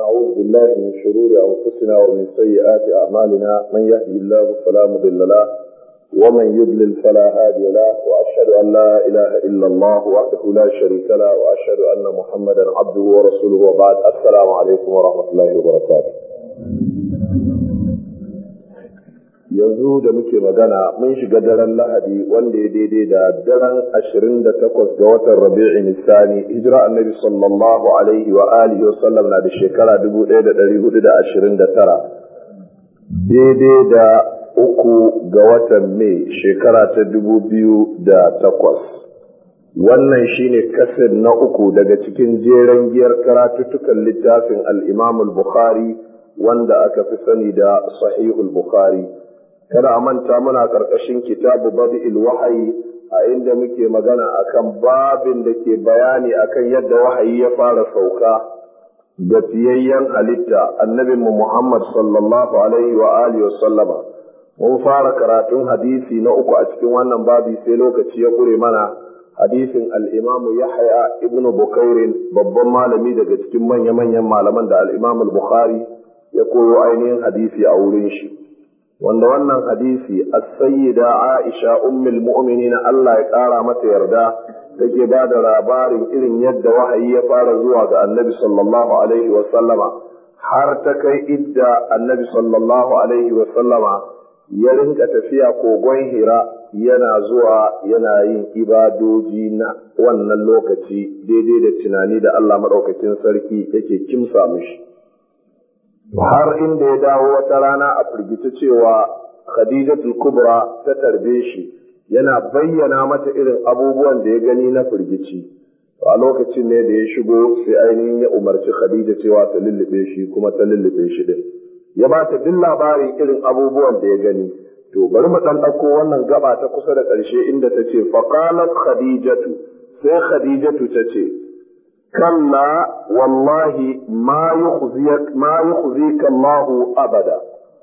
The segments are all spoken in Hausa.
ونعوذ بالله من شرور أنفسنا ومن سيئات أعمالنا من يهدي الله فلا مضل له ومن يضلل فلا هادي له وأشهد أن لا إله إلا الله وحده لا شريك له وأشهد أن محمدا عبده ورسوله وبعد. السلام عليكم ورحمة الله وبركاته. yanzu da muke magana mun shiga daren Lahadi wanda ya daidai da daren 28 ga watan Rabi'in Sani, hijira annabi sallallahu alaihi wa alihi wa sallam na da shekara 1429 daidai da 3 ga watan Mai shekara ta 2008. wannan shine kasir na 3 daga cikin jeren giyar karatuttukan littafin al-Imam al-Bukhari wanda aka fi sani da Sahihul Bukhari. kada a manta muna ƙarƙashin kitabu badi'il wahayi a inda muke magana akan babin da ke bayani akan yadda wahayi ya fara sauka ga fiyayyen halitta annabinmu Muhammad sallallahu alaihi wa alihi wa sallama. mun fara karatun hadisi na 3 a cikin wannan babi sai lokaci ya kure mana hadisin al-Imam Yahya ibn Bukairin, babban malami daga cikin manya-manyan malaman da al-Imam al-Bukhari ya koyo ainihin hadisi a wurin shi, wanda wannan hadisi as-sayyida Aisha ummul mu'minin Allah ya kara mata yarda take ba da labarin irin yadda wahayi ya fara zuwa ga Annabi sallallahu alaihi wa sallama har ta kai idda Annabi sallallahu alaihi wa sallama ya rinka tafiya kogon Hira yana zuwa yana yin ibadoji na wannan lokaci daidai da tunani da Allah madaukakin sarki yake kimsa mishi, har inda ya dawo wata rana a firgice cewa Khadijatul Kubra ta tarbe shi yana bayyana mata irin abubuwan da ya gani na firgici. A lokacin ne da ya shigo sai ainihin ya umarci Khadija cewa ta lullube shi, kuma ta lullube shi din. Ya ba ta duk labarin irin abubuwan da ya gani. To bari mu dan dauko wannan gaba ta kusa da ƙarshe inda ta ce faqalat Khadijatu, sai Khadijatu ta ce kalla wallahi ma yukhzika Allah abada.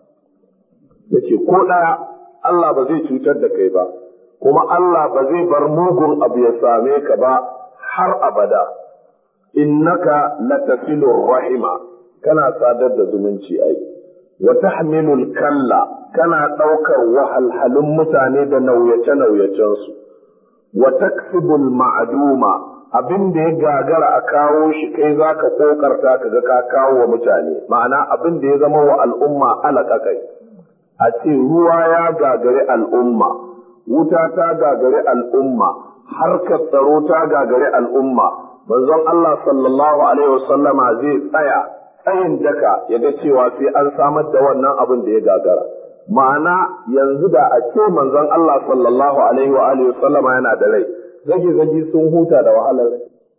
Yace ko ɗaya Allah ba zai cutar da kai ba, kuma Allah ba zai bar mugun abu ya same ka ba har abada. Innaka latasilur rahima, kana sadar da zumunci ai, wa tahmilul kalla, kana ɗaukar wahalhalun mutane da nauyace-nauyacensu, wa taksibul ma'aduma, abin da ya gagara a kawo shi kai za ka kokarta ka ga ka kawo wa mutane, ma'ana abin da ya zama wa al'umma alaƙaƙai. A ce ruwa ya gagari al'umma, wuta ta gagari al'umma, harkar tsaro ta gagari al'umma, manzon Allah sallallahu alaihi wasallama zai tsaya tsayin daka ya ga cewa sai an samar da wannan abin da ya gagara. Ma'ana yanzu da a ce manzon Allah sallallahu alaihi wa alihi wasallama yana da rai, zage-zage sun huta da wahalar.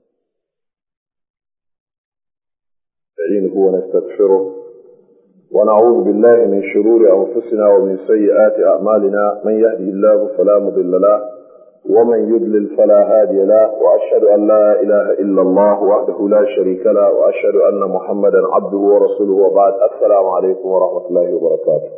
Nasta'inu wa nastaghfiruh wa na'udhu billahi min shururi anfusina wa min sayyiati a'malina, man yahdihillahu fala mudilla lahu wa man yudlil fala hadiya lahu, wa ashhadu an la ilaha illa Allah wahdahu la sharika lahu wa ashhadu anna Muhammadan abduhu wa rasuluhu wa ba'd. Assalamu alaikum wa rahmatullahi wa barakatuh.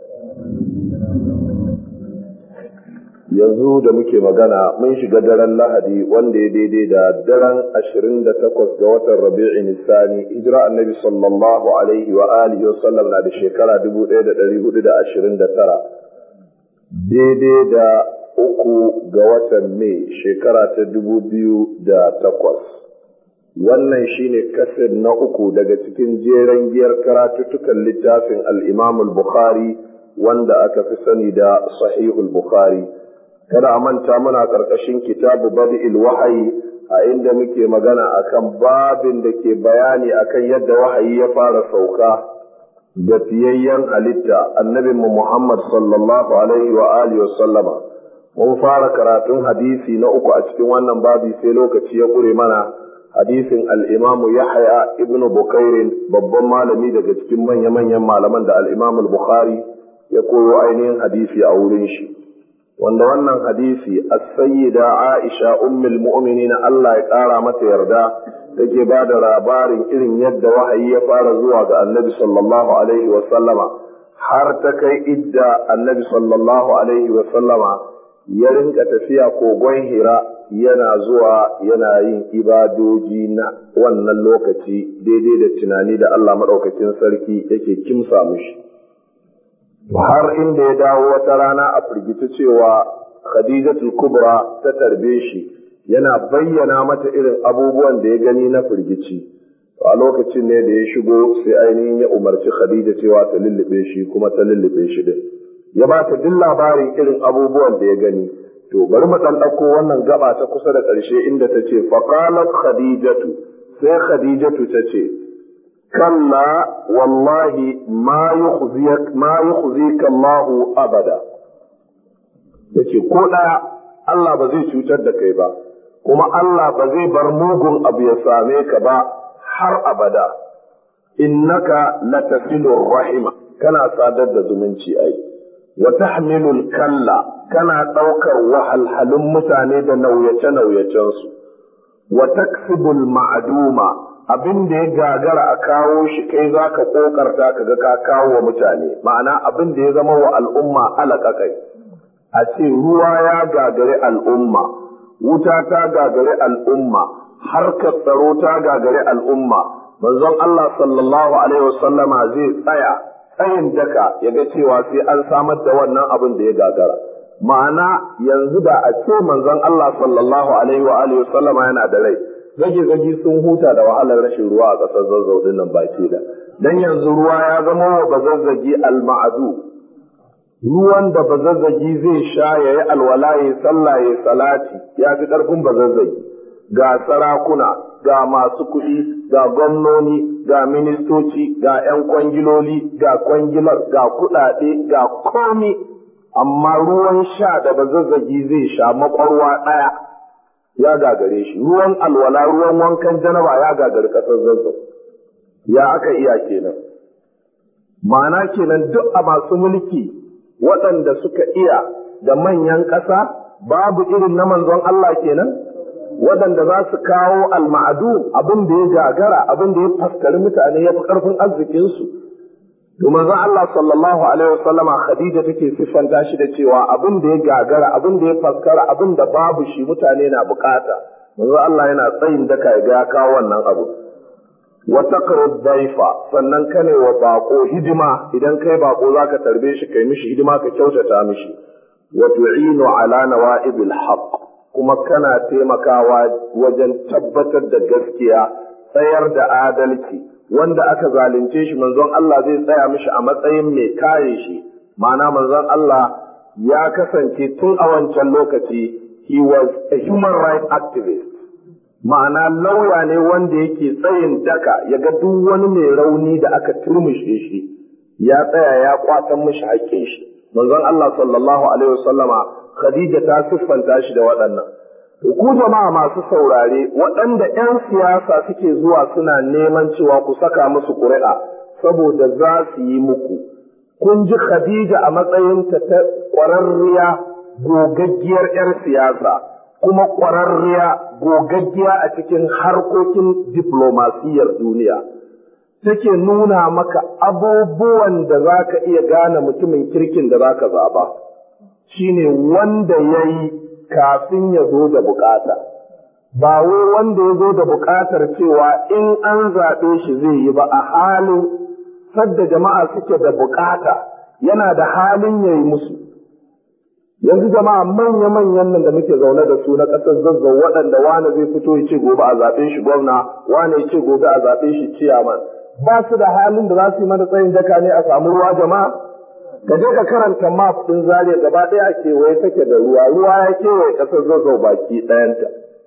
yanzu da muke magana mun shiga daren Lahadi wanda ya daidai da daren 28 ga watan Rabi'in Sani, hijira annabi sallallahu alaihi wa alihi wa sallam na da shekara 1429 daidai da 3 ga watan Mai shekara ta 2008. wannan shine kasir na 3 daga cikin jeren giyar karatuttukan littafin al-Imam al-Bukhari wanda aka fi sani da Sahihul Bukhari. kada a manta muna ƙarƙashin kitabu badi'il wahayi a inda muke magana akan babin da ke bayani akan yadda wahayi ya fara sauka ga fiyayyen halitta annabinmu Muhammad sallallahu alaihi wa alihi wa sallama. mun fara karatun hadisi na 3 a cikin wannan babi sai lokaci ya kure mana hadisin al-Imam Yahya ibn Bukairin, babban malami daga cikin manya-manyan malaman da al-Imam al-Bukhari ya koyo ainihin hadisi a wurin shi, wanda wannan hadisi as-sayyida Aisha ummul mu'minin Allah ya kara mata yarda take ba da labarin irin yadda wahayi ya fara zuwa ga Annabi sallallahu alaihi wa sallama har ta kai idda Annabi sallallahu alaihi wa sallama ya rinka tafiya kogon Hira yana zuwa yana yin ibadoji na wannan lokaci daidai da tunani da Allah maɗaukakin sarki yake kimsa mishi. Har inda ya dawo wata rana a firgici cewa Khadijatul Kubra ta tarbe shi, yana bayyana mata irin abubuwan da ya gani na firgici. A lokacin ne da ya shigo sai ainihin ya umarci Khadija cewa ta lullube shi, kuma ta lullube shi din. Ya ba ta duk labarin irin abubuwan da ya gani. To bari mu dan ɗauko wannan gaba ta kusa da ƙarshe inda ta ce faqalat Khadijatu, sai Khadijatu ta ce kalla wallahi ma yukhzika Allahu abada. Yace ko ɗaya Allah ba zai cutar da kai ba, kuma Allah ba zai bar mugun abu ya same ka ba har abada. Innaka latasilur rahima, kana sadar da zumunci ai. Wa tahmilul kalla, kana ɗaukar wahalhalun mutane da nauyace-nauyacensu. Wa taksibul ma'aduma, abin da ya gagara a kawo shi kai za ka ƙoƙarta ka ga ka kawo wa mutane, ma'ana abin da ya zama wa al'umma alaƙaƙai. A ce ruwa ya gagari al'umma, wuta ta gagari al'umma, harkar tsaro ta gagari al'umma, manzon Allah sallallahu alaihi wasallama zai tsaya tsayin daka ya ga cewa sai an samar da wannan abin da ya gagara. Ma'ana yanzu da a ce manzon Allah sallallahu alaihi wa alihi wasallama yana da rai, zage-zage sun huta da wahalar rashin ruwa a ƙasar Zazzau din nan baki da. Dan yanzu ruwa ya zama wa bazazzagi al-ma'adu. Ruwan da bazazzagi zai sha ya yi alwala ya sallah ya salati ya fi ƙarfin bazazzagi. Ga sarakuna, ga masu kuɗi, ga gwamnoni, ga ministoci, ga 'yan kwangiloli, ga kwangilar, ga kuɗaɗe, ga komi, amma ruwan sha da bazazzagi zai sha makwarwa ɗaya ya gagare shi. Ruwan alwala, ruwan wankan janaba ya gagari ƙasar Zazzau. Ya aka iya kenan. Ma'ana kenan duk a masu mulki waɗanda suka iya da manyan ƙasa babu irin na manzon Allah kenan, waɗanda za su kawo alma'adu abin da ya gagara, abin da ya faskari mutane ya fi ƙarfin arzikinsu. To manzon Allah sallallahu alaihi wasallama Khadija take siffanta shi da cewa abin da ya gagara, abin da ya faskara, abin da babu shi mutane na bukata, manzon Allah yana tsayin daka ya ga ya kawo wannan abu. Wa taqrud daifa, sannan kane wa bako hidima, idan kai bako zaka tarbe shi kai mishi hidima ka kyautata mishi. Wa tu'inu ala nawa'ibil haqq, kuma kana taimakawa wajen tabbatar da gaskiya, tsayar da adalci. Wanda aka zalunce shi manzon Allah zai tsaya mishi a matsayin mai kare shi. Ma'ana manzon Allah ya kasance tun a wancan lokaci he was a human rights activist. Ma'ana lauya ne wanda yake tsayin daka ya ga duk wani mai rauni da aka turmushe shi ya tsaya ya kwatan mishi haƙƙin shi. Manzon Allah sallallahu alaihi wasallama Khadija ta siffanta shi da waɗannan. Ku jama'a masu saurare, waɗanda 'yan siyasa suke zuwa suna neman cewa ku saka musu ƙuri'a saboda za su yi muku. Kun ji Khadija a matsayinta ta ƙwararriya gogaggiyar 'yar siyasa, kuma ƙwararriya gogaggiya a cikin harkokin diplomasiyyar duniya. Take nuna maka abubuwan da za ka iya gane mutumin kirkin da za ka zaɓa. Shine wanda ya yi kafin ya zo da bukata, ba wai wanda ya zo da bukatar cewa in an zaɓe shi zai yi ba, a halin sadda jama'a suke da bukata yana da halin ya yi musu. Yanzu jama'a manya-manyan nan da muke zaune da su na ƙasar Zazzau, waɗanda wane zai fito ya ce gobe a zaɓe shi gwamna, wane ya ce gobe a zaɓe shi ciyaman, ba su da halin da za su yi mana tsayin daka ne a samu ruwa jama'a. Ka je ka karanta map ɗin Zaria gaba ɗaya a kewaye take da ruwa, ruwa ya kewaye ƙasar Zazzau baki ɗayanta.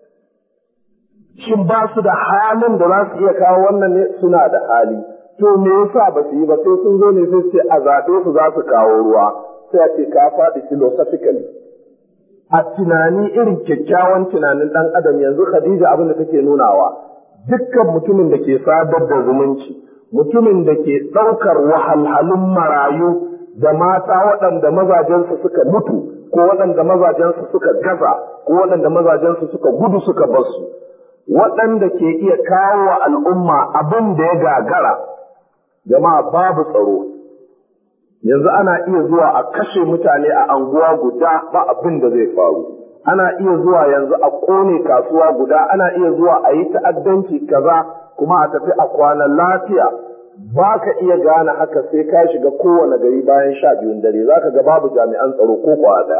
Shin ba su da halin da za su iya kawo wannan ne? Suna da hali. To me yasa ba su yi ba? Sai sun zo ne sai ce a zaɓe su za su kawo ruwa. Sai a ce ka faɗi philosophically. A tunani irin kyakkyawan tunanin ɗan adam, yanzu Khadija abin da take nunawa, dukkan mutumin da ke sadar da zumunci, mutumin da ke ɗaukar wahalhalun marayu da mata waɗanda mazajensu suka mutu, ko waɗanda mazajensu suka gaza, ko waɗanda mazajensu suka gudu suka bar su, waɗanda ke iya kawo wa al'umma abin da ya gagara. Jama'a, babu tsaro. Yanzu ana iya zuwa a kashe mutane a anguwa guda ba abin da zai faru. ana iya zuwa yanzu a ƙone kasuwa guda, ana iya zuwa a yi ta'addanci kaza kuma a tafi a kwana lafiya. Ba ka iya gane haka sai ka shiga kowane gari bayan 12 dare, za ka ga babu jami'an tsaro ko kwa ɗaya.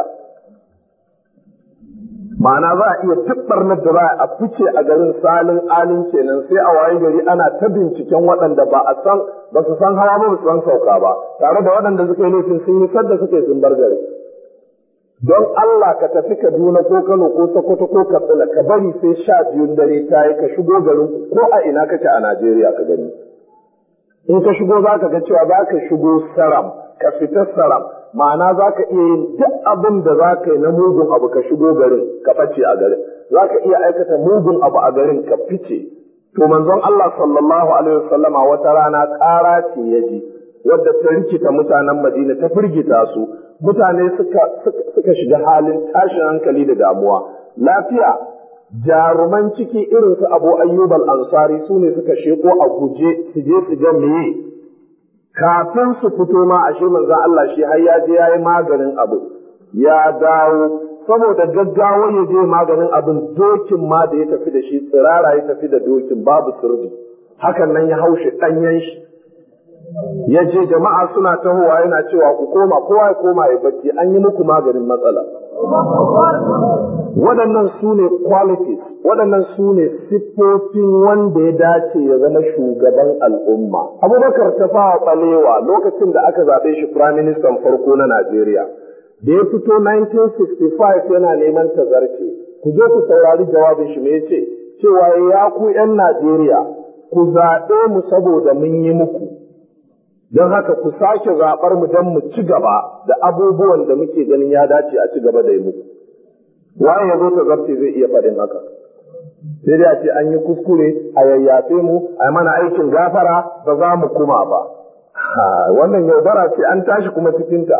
Ma'ana za a iya duk ɓarnar da za a fice a garin salin alin kenan, sai a waye gari ana ta binciken waɗanda ba su san hawa ba su san sauka ba, tare da waɗanda suka yi laifin sun yi sadda suke sun bar gari. Don Allah ka tafi Kaduna ko Kano ko Sokoto ko Katsina, ka bari sai 12 dare ta yi ka shigo garin ko a ina kake a Najeriya ka gani. In ka shigo za ka ga cewa za ka shigo saram, ka fita saram, ma'ana za ka iya yin duk abin da za ka yi na mugun abu ka shigo garin ka face a garin, za ka iya aikata mugun abu a garin ka fice. To manzon Allah sallallahu alaihi wasallama wata rana ƙara ce ya ji wadda ta rikita mutanen Madina, ta firgita su, mutane suka shiga halin tashin hankali da damuwa. Lafiya, jaruman ciki irin su Abu Ayyub al-Ansari su ne suka sheko a guje su je su ga meye. Kafin su fito ma ashe manzon Allah shi har ya je yayi maganin abu, ya dawo saboda gaggawa ya je maganin abin, dokin ma da ya tafi da shi tsirara ya tafi da dokin, babu sirri, hakan nan ya haushi ɗanyen shi. Ya je jama'a suna tahowa yana cewa ku koma, kowa ya koma ya bacci, an yi muku maganin matsala. Waɗannan su ne qualities, waɗannan su ne siffofin wanda ya dace ya zama shugaban al'umma. Abubakar Tafawa Balewa lokacin da aka zaɓe shi Prime Minister farko na Najeriya, da ya fito 1965 yana neman tazarce, ku je ku saurari jawabin shi me yace, cewa ya ku 'yan Najeriya ku zaɓe mu saboda mun yi muku. Don haka ku sake zaɓar mu don mu ci gaba da abubuwan da muke ganin ya dace a ci gaba da yi muku. Waye ya zo ta zarce zai iya faɗin haka? Sai dai a ce an yi kuskure, a yayyafe mu, a mana aikin gafara, ba za mu kuma ba. Wannan yaudara ce an tashi kuma cikinta.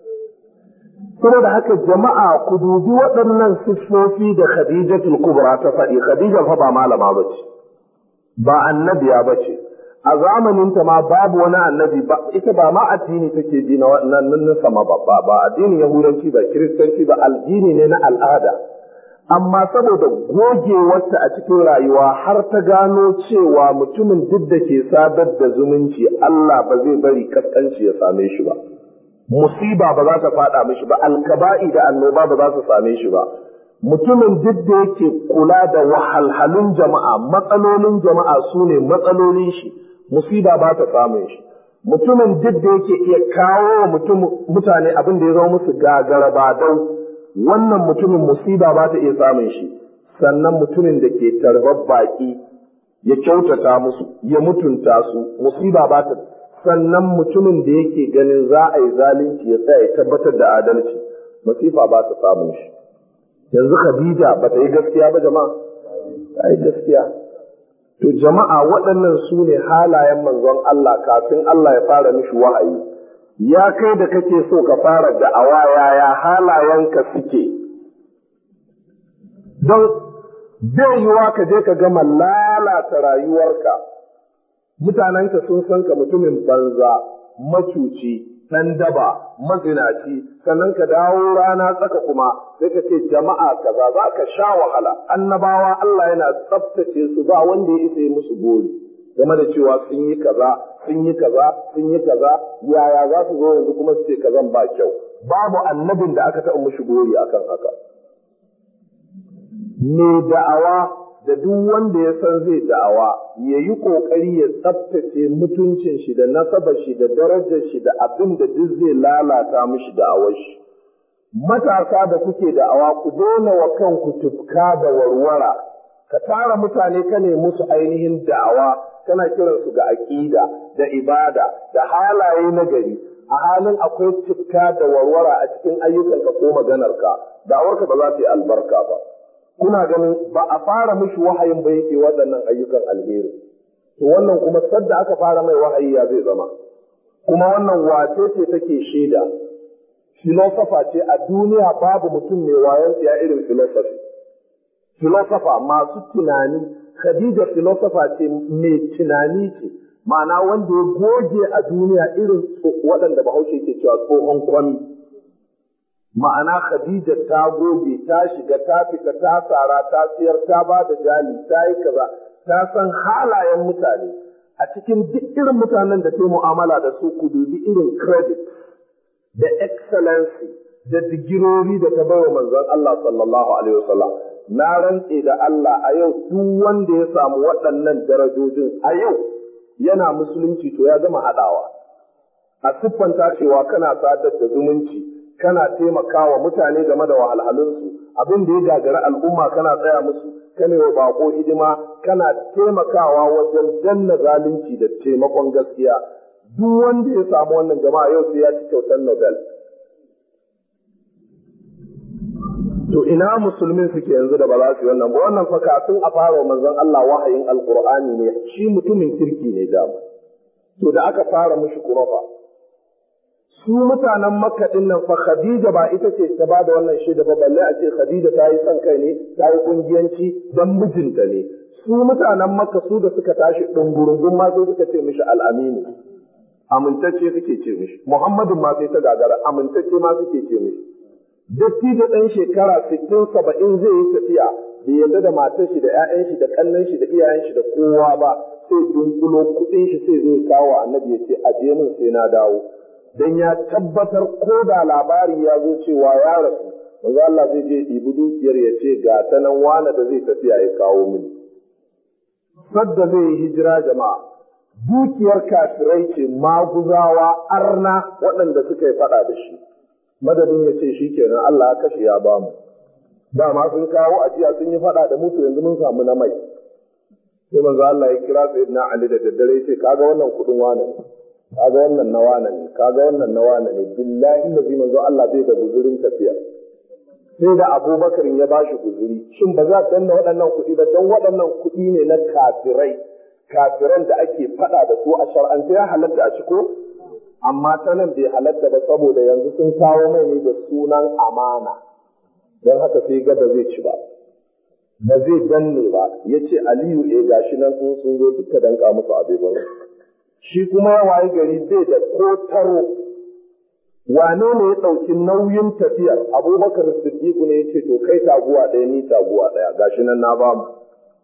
Saboda haka jama'a ku dubi waɗannan siffofi da Khadijatul Kubra ta faɗi. Khadija fa ba malama ba ce, ba annabiya ba ce. A zamaninta ma babu wani annabi ba, ita ba ma addini take bi na sama ba addinin Yahudanci ba, Kiristanci ba, addini ne na al'ada. Amma saboda gogewarta a cikin rayuwa har ta gano cewa mutumin duk da ke sadar da zumunci Allah ba zai bari kaskanci ya same shi ba. Musiba ba za ta faɗa mishi ba, alkaba'i da annoba ba za su same shi ba. Mutumin duk da yake kula da wahalhalun jama'a, matsalolin jama'a su ne matsalolin shi, musiba ba ta samun shi. Mutumin duk da yake iya kawo wa mutane abin da ya zama musu gagara ba dau, wannan mutumin musiba ba ta iya samun shi. Sannan mutumin da ke tarbar baƙi ya kyautata musu, ya mutunta su, musiba ba ta. Sannan mutumin da yake ganin za a yi zalunci ya tsaya ya tabbatar da adalci, musiba ba ta samun shi. Yanzu Khadija ba ta yi gaskiya ba jama'a? Ta yi gaskiya. To jama'a waɗannan su ne halayen manzon Allah kafin Allah ya fara mishi wahayi. Ya kai da kake so ka fara da'awa, yaya halayenka suke? Don bai yiwa ka je ka gama lalata rayuwarka, mutanenka sun san ka mutumin banza, macuci, ɗan daba, mazinaci, sannan ka dawo rana tsaka kuma sai ka ce jama'a kaza, za ka sha wahala. Annabawa Allah yana tsaftace su, ba wanda ya isa yi musu gori game da cewa sun yi kaza, sun yi kaza, sun yi kaza, yaya za su zo yanzu kuma su ce kazan ba kyau. Babu annabin da aka taɓa mushi gori akan haka. Me da'awa da duk wanda ya san zai da'awa ya yi ƙoƙari ya tsaftace mutuncin shi da nasabar shi da darajar shi da abin da duk zai lalata mishi da'awar shi. Matasa da kuke da'awa ku daina wa kanku tufka da warwara, ka tara mutane ka ne musu ainihin da'awa, kana kiransu ga aƙida da ibada da halaye na gari, a halin akwai tufka da warwara a cikin ayyukanka ko maganarka, da'awarka ba za ta yi albarka ba. Kuna ganin ba a fara mishi wahayin ba yake waɗannan ayyukan alheri, to wannan kuma sadda aka fara mai wahayi ya zai zama. Kuma wannan wace ce take shaida? Filosofa ce a duniya, babu mutum mai wayan ya irin filosofi. Filosofa masu tunani, Khadija filosofa ce mai tunani ce, ma'ana wanda ya goge a duniya irin waɗanda Bahaushe ke cewa tsohon kwami. ma'ana Khadija ta goge, ta shiga, ta fita, ta tsara, ta siyar, ta ba da jali, ta yi kaza, ta san halayen mutane. A cikin duk irin mutanen da ta mu'amala da su, ku dubi irin credit da excellency da digirori da ta baiwa manzon Allah sallallahu alaihi wasallam. Na rantse da Allah a yau duk wanda ya samu waɗannan darajojin a yau yana musulunci to ya gama haɗawa. A siffanta cewa kana sadar da zumunci, kana taimakawa mutane game da wahalhalunsu, abin da ya gagari al'umma kana tsaya musu, kana wa bako hidima, kana taimakawa wajen danna zalunci da taimakon gaskiya. Duk wanda ya samu wannan jama'a yau sai ya ci kyautar Nobel. To ina musulmin suke yanzu da ba za su yi wannan ba? Wannan fa kafin a fara manzon Allah wahayin Alƙur'ani ne, shi mutumin kirki ne dama. To da aka fara mushi kurofa. Su mutanen Makka din nan fa Khadija ba ita ce ta ba da wannan shaida ba, balle a ce Khadija ta yi son kai ne, ta yi kungiyanci dan mijinta ne. Su mutanen Makka su da suka tashi ɗungurungun ma sai suka ce mishi al'aminu, amintacce suke ce mishi. Muhammadun ma sai ta gagara, amintacce ma suke ce mishi. Dattijo ɗan shekara 60-70 zai yi tafiya, bai yarda da matar shi da 'ya'yan shi da ƙannan shi da iyayen shi da kowa ba, sai dunkulo kuɗin shi sai zai kawo annabi ya ce aje min sai na dawo. Dan ya tabbatar ko da labari ya zo cewa ya rasu, manzo Allah zai je ɗibi dukiyar ya ce ga ta nan wane da zai tafiya ya kawo mini. Sadda zai yi hijira jama'a, dukiyar kafirai ce, maguzawa, arna waɗanda suka yi faɗa da shi. Madadin ya ce shi kenan Allah ya kashe ya bamu. Dama sun kawo ajiya sun yi faɗa da mutu yanzu mun samu na mai. Sai manzo Allah ya kira Sayyidina Ali da daddare ya ce kaga wannan kuɗin wane ne, kaga wannan na wane ne, kaga wannan na wane ne, billahi lazi manzo Allah bai da guzurin tafiya. Sai da Abubakar ya bashi guzuri. Shin ba za danna waɗannan kuɗi ba, don waɗannan kuɗi ne na kafirai, kafiran da ake faɗa da su a shar'ance ya halatta a ciko? Amma ta nan bai halatta ba saboda yanzu sun kawo mai ne da sunan amana, don haka sai ga ba zai ci ba, ba zai danne ba. Ya ce Aliyu gashi nan in sun zo duka danka musu abubuwan. Shi kuma ya wayi gari bai da ko taro. Wane ne ya ɗauki nauyin tafiyar? Abubakar Siddiqu ne ya ce to kai taguwa ɗaya ni taguwa ɗaya, gashi nan na ba mu.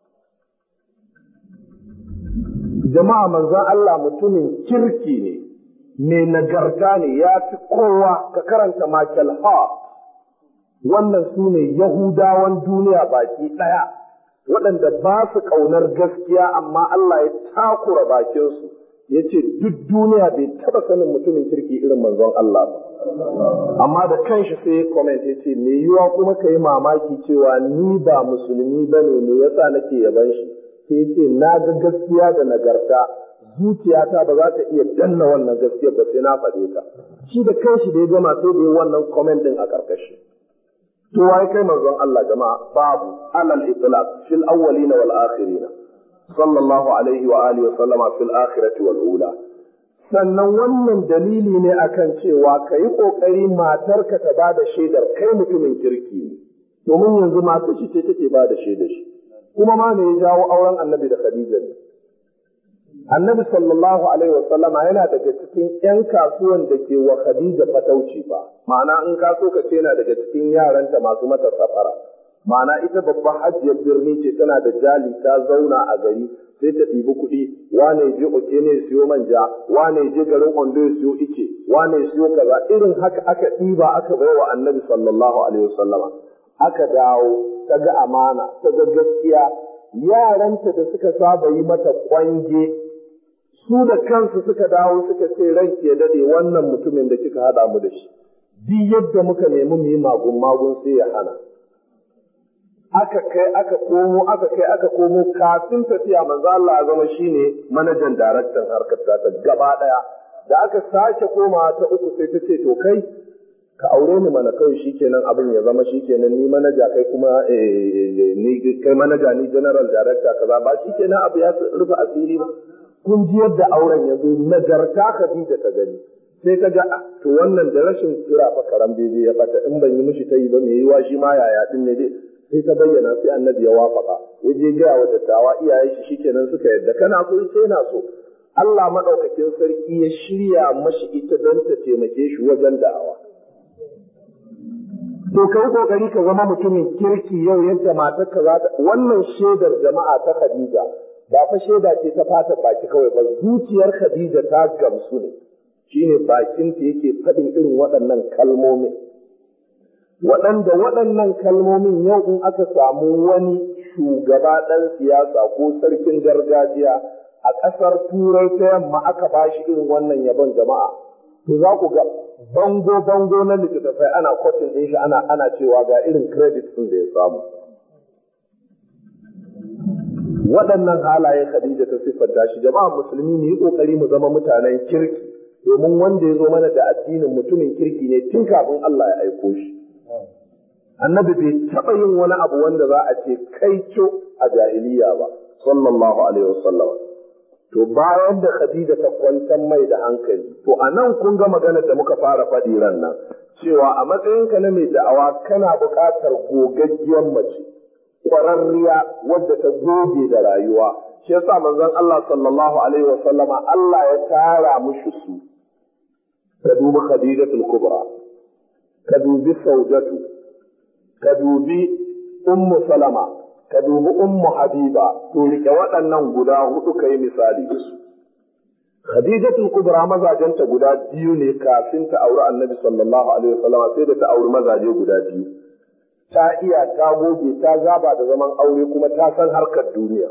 Jama'a manzon Allah mutumin kirki ne, mai nagarta ne, ya fi kowa. Ka karanta Michael Hart, wannan su ne Yahudawan duniya baki ɗaya, waɗanda ba su ƙaunar gaskiya amma Allah ya takura bakinsu, ya ce duk duniya bai taɓa sanin mutumin kirki irin manzon Allah ba. Amma da kanshi sai ya comment ya ce, me yiwa kuma ka yi mamaki cewa ni ba musulmi ba ne, me yasa nake yaban shi? Sai ya ce, na ga gaskiya da nagarta, zuciyata ba za ta iya danna wannan gaskiyar ba sai na faɗe ta. Shi da kanshi da ya gama sai da ya wannan comment din a ƙarƙashi. To wai kai manzon Allah jama'a? Babu, alal itlaq fil awwalina wal akhirina sallallahu alaihi wa alihi wa sallama fil akhirati wal ula. Sannan wannan dalili ne akan cewa ka yi ƙoƙari matarka ta ba da shaidar kai mutumin kirki ne, domin yanzu matar shi ce take ba da shaidar shi. Kuma ma me ya jawo auren Annabi da Khadija ne? Annabi sallallahu alaihi wasallama yana daga cikin ‘yan kasuwan da ke wa Khadija fatauci ba, ma'ana in ka so ka ce yana daga cikin yaranta masu mata safara, ma'ana ita babban hajjiyar birni ce, tana da jali, ta zauna a gari, sai ta ɗibi kuɗi, wane je oke ne siyo manja, wane je garin Ondo ya siyo ice, wane siyo kaza, irin haka aka ɗiba aka bai wa Annabi sallallahu alaihi wasallama. Aka dawo, ta ga amana, ta ga gaskiya, yaranta da suka saba yi mata kwange, su da kansu suka dawo suka ce ranki ya dade wannan mutumin da kika haɗa mu da shi, duk yadda muka nemi mu yi magun sai ya hana. Aka kai aka komo kafin tafiya manzo Allah ya zama shine manajan daraktan harkar ta gaba daya. Da aka sake komawa ta uku sai ta ce to kai ka aure ni mana, kawai shikenan abin ya zama shikenan ni manaja kai kuma ni kai manaja ni general director kaza, ba shikenan abu ya rufe asiri ba. Kun ji yadda auren ya zo, nagarta Khadija ta gani, sai ka ga to wannan da rashin kira fa karam daidai ya bata, in ban yi mishi ta yi ba me yiwa shi ma yaya din ne dai. Sai ta bayyana, sai Annabi ya wafaka, ya je gaya wa dattawa iyayen shi, shikenan suka yadda. Kana so sai na so. Allah madaukakin sarki ya shirya mashi ita don ta taimake shi wajen da'awa. To kai kokari ka zama mutumin kirki yau yadda matarka za ta wannan shaidar jama'a ta Khadija ba fa shaida ce ta fata baki kawai ba zuciyar Khadija ta gamsu ne shine bakin ta yake faɗin irin waɗannan kalmomin waɗanda waɗannan kalmomin yau in aka samu wani shugaba ɗan siyasa ko sarkin gargajiya a ƙasar Turai ta yamma aka bashi irin wannan yabon jama'a to za ku ga bango na littattafai ana kwatin ɗin shi ana cewa ga irin credit ɗin da ya samu. Waɗannan halaye Khadija ta siffanta shi jama'a musulmi mu yi ƙoƙari mu zama mutanen kirki domin wanda ya zo mana da addinin mutumin kirki ne tun kafin Allah ya aiko shi. Annabi bai taɓa yin wani abu wanda za a ce kaico a jahiliya ba sallallahu alaihi wasallam. To bayan da Khadija ta kwantar mai da hankali, to a nan kun ga maganar da muka fara faɗi ran nan, cewa a matsayinka na mai da'awa kana buƙatar gogaggiyar mace, ƙwararriya wadda ta goge da rayuwa. Shi yasa manzon Allah sallallahu alaihi wa sallama Allah ya tara mushi su. Ka dubi Khadijatul Kubra, ka dubi Saudatu, ka dubi Ummu Salama, ka dubi Ummu Habiba, to rike waɗannan guda hudu kai misali da su. Khadijatul Kubra mazajenta guda biyu ne kafin ta auri Annabi sallallahu alaihi wasallam sai da ta auri mazaje guda biyu. Ta iya ta goge ta zaba da zaman aure kuma ta san harkar duniya.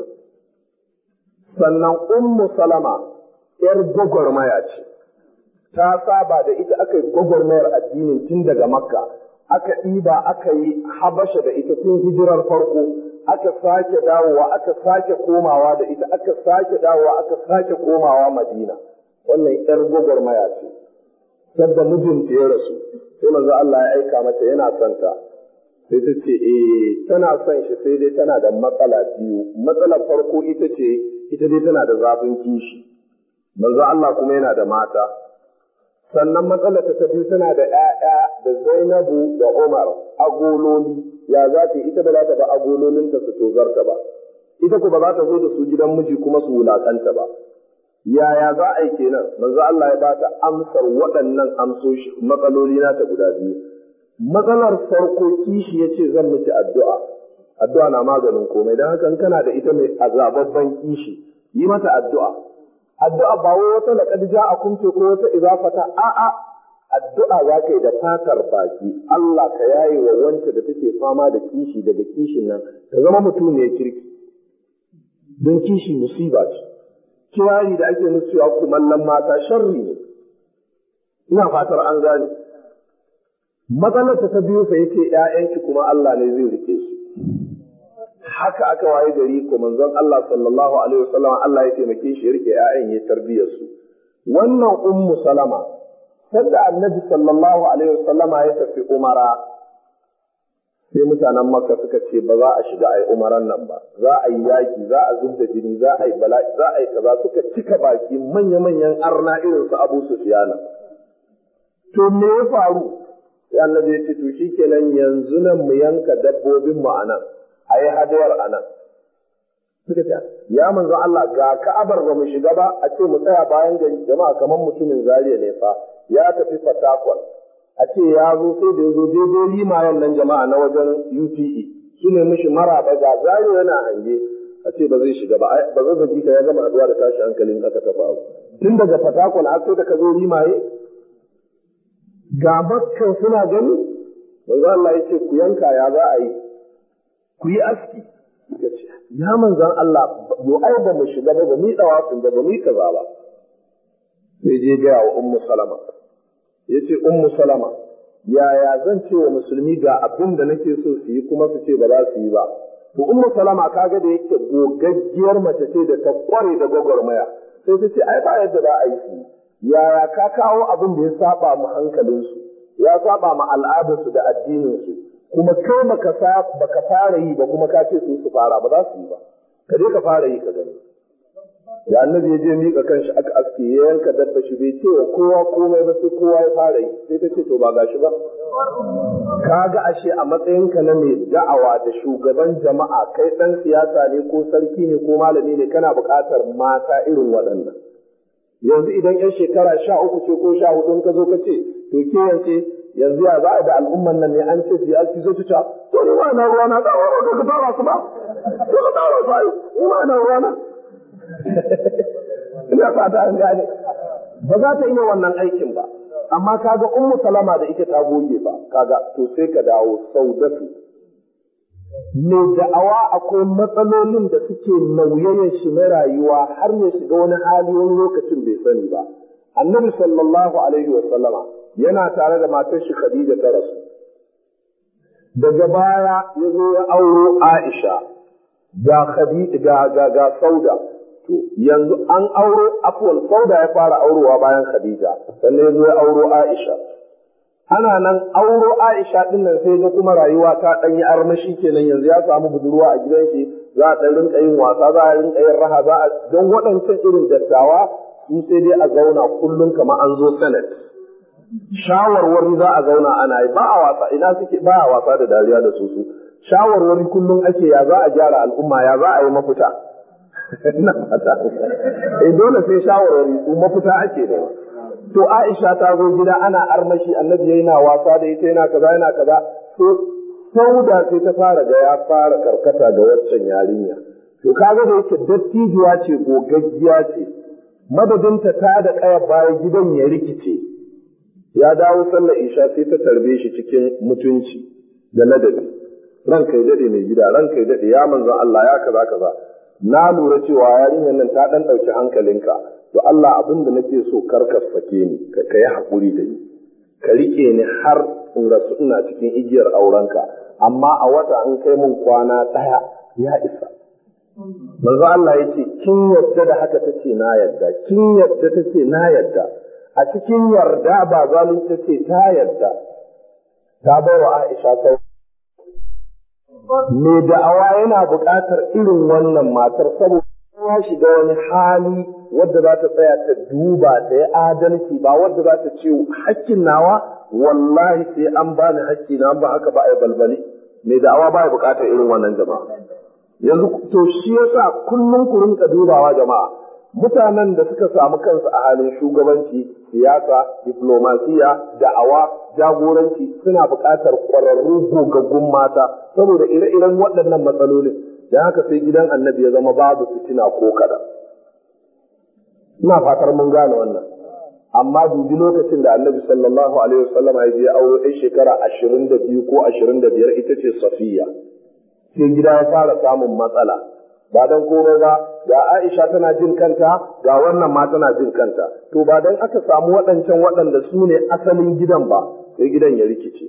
Sannan Ummu Salama ‘yar gwagwarmaya ce, ta saba da ita aka yi gwagwarmayar addinin tun daga Makka, aka ɗiba aka yi Habasha da ita tun hijirar farko, aka sake dawowa aka sake komawa da ita aka sake dawowa aka sake komawa Madina. Wannan ‘yar gwagwarmaya ce. Sadda mijinta ya rasu, sai manzo Allah ya aika mata yana son ta. Sai ta ce, tana son shi sai dai tana da matsala biyu. Matsalar farko ita dai tana da zafin kishi. Manzo Allah kuma yana da mata. Sannan matsalar ta biyu tana da ‘ya'ya da Zainabu da Umar agololi, ya za ta ita ba za ta ba agololinta su tozarta ba, ita ku ba za ta zo da su gidan miji kuma su wulakanta ba. Yaya za a yi kenan? Manzo Allah ya ba ta amsar waɗannan amsoshi matsaloli nata guda biyu. Matsalar farko kishi ya ce zan miki addu'a, addu'a na maganin komai, don haka kana da ita mai azababban kishi, yi mata addu'a. Addu'a ba wai wata laƙad ja'akum ce ko wata izafata, a'a addu'a za ka yi da fatar baki, Allah ka yaye wa wanta da take fama da kishi daga kishin nan, ta zama mutum ne kirki. Don kishi musiba ce, kirari da ake musu ya kumallon mata sharri ne. Ina fatar an gane. Matsalar ta biyu fa yace ‘ya'yanki kuma Allah ne zai rike su. Haka aka waye gari ko manzon Allah sallallahu alaihi wasallam Allah ya taimake shi ya rike ‘ya'yan ya tarbiyar su. Wannan Ummu Salama sadda Annabi sallallahu alaihi wasallama ya tafi Umara sai mutanen Makka suka ce ba za a shiga ai umaran nan ba, za a yi yaki, za a zubda jini, za a yi bala'i, za a yi kaza, suka cika baki manya-manyan arna irin su Abu Sufyan. To me ya faru? Sai Allah ya ce to shikenan yanzu nan mu yanka dabbobin mu anan, ayi hadayar anan. Suka ce ya manzo Allah ga Ka'abar ba mu shiga ba, a ce mu tsaya bayan gari, jama'a kamar mutumin Zariya ne fa ya tafi Fatakwal, a ce ya zo sai da ya zo daidai limayen nan jama'a na wajen UPE su ne mishi maraba ga Zariya yana hange, a ce ba zai shiga ba, ba zai zaji ka ya gama haduwa da tashi hankalin aka ta faru. Tun daga Fatakwal har sai da ka zo limaye ga Makka suna gani, manzo Allah ya ce ku yanka ya za a yi, ku yi aski. Suka ce ya manzon Allah yo ai ba mu shiga ba, ba mu yi tsawafin ba, ba mu yi kaza ba. Sai je ga wa Ummu Salama, yace Ummu Salama yaya zan ce wa musulmi ga abin da nake so su yi kuma su ce ba za su yi ba. To Ummu Salama kaga da yake gogaggiyar mace ce da ta kware da gwagwarmaya, sai ta ce ai ba yadda za a yi su. Yaya ka kawo abin da ya saba mu hankalinsu, ya saba mu al'adarsu da addininsu, kuma kai baka fara yi ba kuma ka ce su fara, ba za su yi ba. Ka je ka fara yi ka gani. Da Annabi ya je miƙa kanshi aka aske ya yanka dabba shi bai ce wa kowa komai ba sai kowa ya fara yi, sai ta ce to ba gashi ba. Kaga ashe a matsayinka na mai da'awa da shugaban jama'a, kai ɗan siyasa ne ko sarki ne ko malami ne, kana buƙatar mata irin waɗannan. Yanzu idan ‘yan shekara 13 ce ko 14 ka zo ka ce, to ke yance yanzu ya za a da al'umman nan ne an ce su yi aski sai su ce to ni ma na ruwana da wani ka tara su ba to ka tara su ai ni ma na ruwana ina fata an gane ba za ta iya wannan aikin ba amma kaga ummu salama da ita ta goge ba kaga to sai ka dawo saudatu mai da'awa akwai matsalolin da suke nauyayen shi na rayuwa har ya shiga wani hali wani lokacin bai sani ba annabi sallallahu alaihi wa sallama yana tare da matar shi Khadija ta rasu daga baya ya zo ya auro Aisha ga Khadija ga Sauda to yanzu an auro afwan Sauda ya fara aurowa bayan Khadija sannan ya zo ya auro Aisha ana nan auro Aisha din nan sai ga kuma rayuwa ta dan yi armashi kenan yanzu ya samu budurwa a gidan shi za a dan rinka yin wasa za a rinka yin raha za a don waɗancan irin dattawa su sai dai a zauna kullum kamar an zo Senate shawarwari za a zauna ana yi ba a wasa ina suke ba a wasa da dariya da su shawarwari kullum ake ya za a gyara al'umma ya za a yi mafita na fata dole sai shawarwari su mafita ake nema to Aisha ta zo gida ana armashi annabi yana wasa da ita yana kaza to Sauda sai ta fara ga ya fara karkata ga waccan yarinya to kaga da yake dattijuwa ce gogaggiya ce madadinta ta da kaya bayan gidan ya rikice ya dawo sallar isha sai ta tarbe shi cikin mutunci da ladabi ranka ya dade mai gida ranka ya dade ya manzon Allah ya kaza na lura cewa yarinyar nan ta dan dauki hankalinka to Allah abin da nake so karka sake ni ka yi hakuri da ni ka rike ni har in rasu ina cikin igiyar aurenka amma a wata in kai mun kwana daya ya isa manzo Allah yace kin yarda da haka tace na yarda kin yarda tace na yarda a cikin yarda ba zalunci tace ta yarda ta bawa Aisha kai me da'awa yana buƙatar irin wannan matar saboda ya shiga wani hali wadda za ta tsaya ta duba ta yi adalci ba wadda za ta ce hakkin nawa wallahi sai an bani hakki na ba haka ba ai balbali me da'awa ba ya buƙatar irin wannan jama'a yanzu to shi yasa kullum ku rinka dubawa jama'a mutanen da suka samu kansu a halin shugabanci siyasa diplomasiya da'awa jagoranci suna buƙatar ƙwararru gogaggun mata saboda ire-iren waɗannan matsalolin dan haka sai gidan annabi ya zama babu fitina ko kada ina fatar mun gane wannan amma dubi lokacin da annabi sallallahu alaihi wasallam ya je aure ɗan shekara 22 ko 25 ita ce Safiya sai gida ya fara samun matsala ba dan komai ba ga Aisha tana jin kanta ga wannan ma tana jin kanta to ba dan aka samu waɗancan waɗanda su ne asalin gidan ba sai gidan ya rikice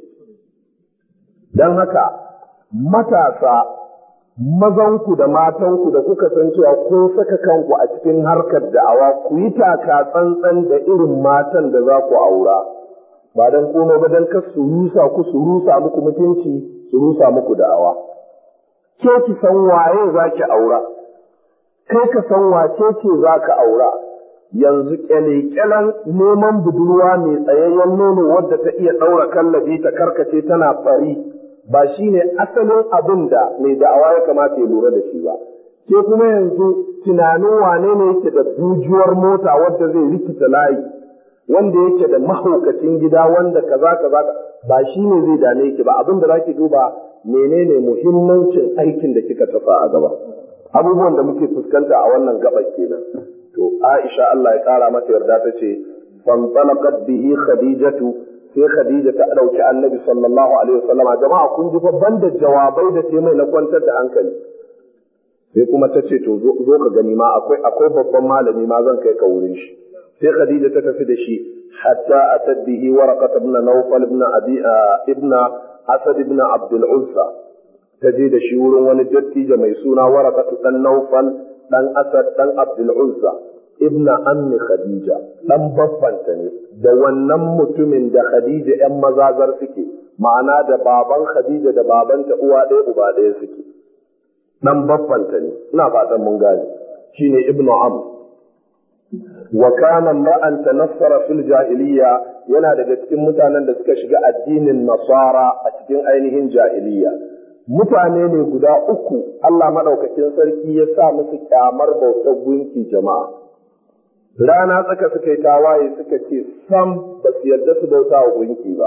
dan haka matasa mazanku da matanku da kuka san cewa kun saka kanku a cikin harkar da'awa ku yi taka tsantsan da irin matan da za ku aura ba dan komai ba dan kar su rusa ku su rusa muku mutunci su rusa muku da'awa ke ki san waye za ki aura kai ka san wace ce za ka aura yanzu kyale-kyalen neman budurwa mai tsayayyen nono wadda ta iya ɗaura kallabi ta karkace tana fari ba shi ne asalin abin da mai da'awa ya kamata ya lura da shi ba ke kuma yanzu tunanin wane ne yake da bujuwar mota wadda zai rikita layi wanda yake da mahaukacin gida wanda kaza ba shi ne zai dame ki ba abin da za ki duba menene muhimmancin aikin da kika tafa a gaba abubuwan da muke fuskanta a wannan gabar kenan to Aisha Allah ya kara mata yarda ta ce fantalaqat bihi khadijatu sai Khadija ta dauki Annabi sallallahu alaihi wasallam jama'a kun ji babban da jawabai da sai mai na kwantar da hankali sai kuma ta ce to zo ka gani ma akwai babban malami ma zan kai ka wurin shi sai Khadija ta tafi da shi hatta atat bihi waraqat ibn Nawfal ibn Abi ibn Asad ibn Abdul Uzza ta je da shi wurin wani dattijo mai suna Waraqat dan Nawfal dan Asad dan Abdul Uzza ibn ammi Khadija dan babbanta ne da wannan mutumin da Khadija ƴan mazazar suke ma'ana da baban Khadija da babanta uwa ɗaya uba ɗaya suke dan babbanta ne ina fatan mun gane shine ibn Am wa kana ma'an tanassara fil jahiliya yana daga cikin mutanen da suka shiga addinin Nasara a cikin ainihin jahiliya mutane ne guda uku Allah madaukakin sarki ya sa musu kyamar bautar gunki jama'a rana tsaka suka yi tawaye suka ce sam ba su yarda su bauta wa gunki ba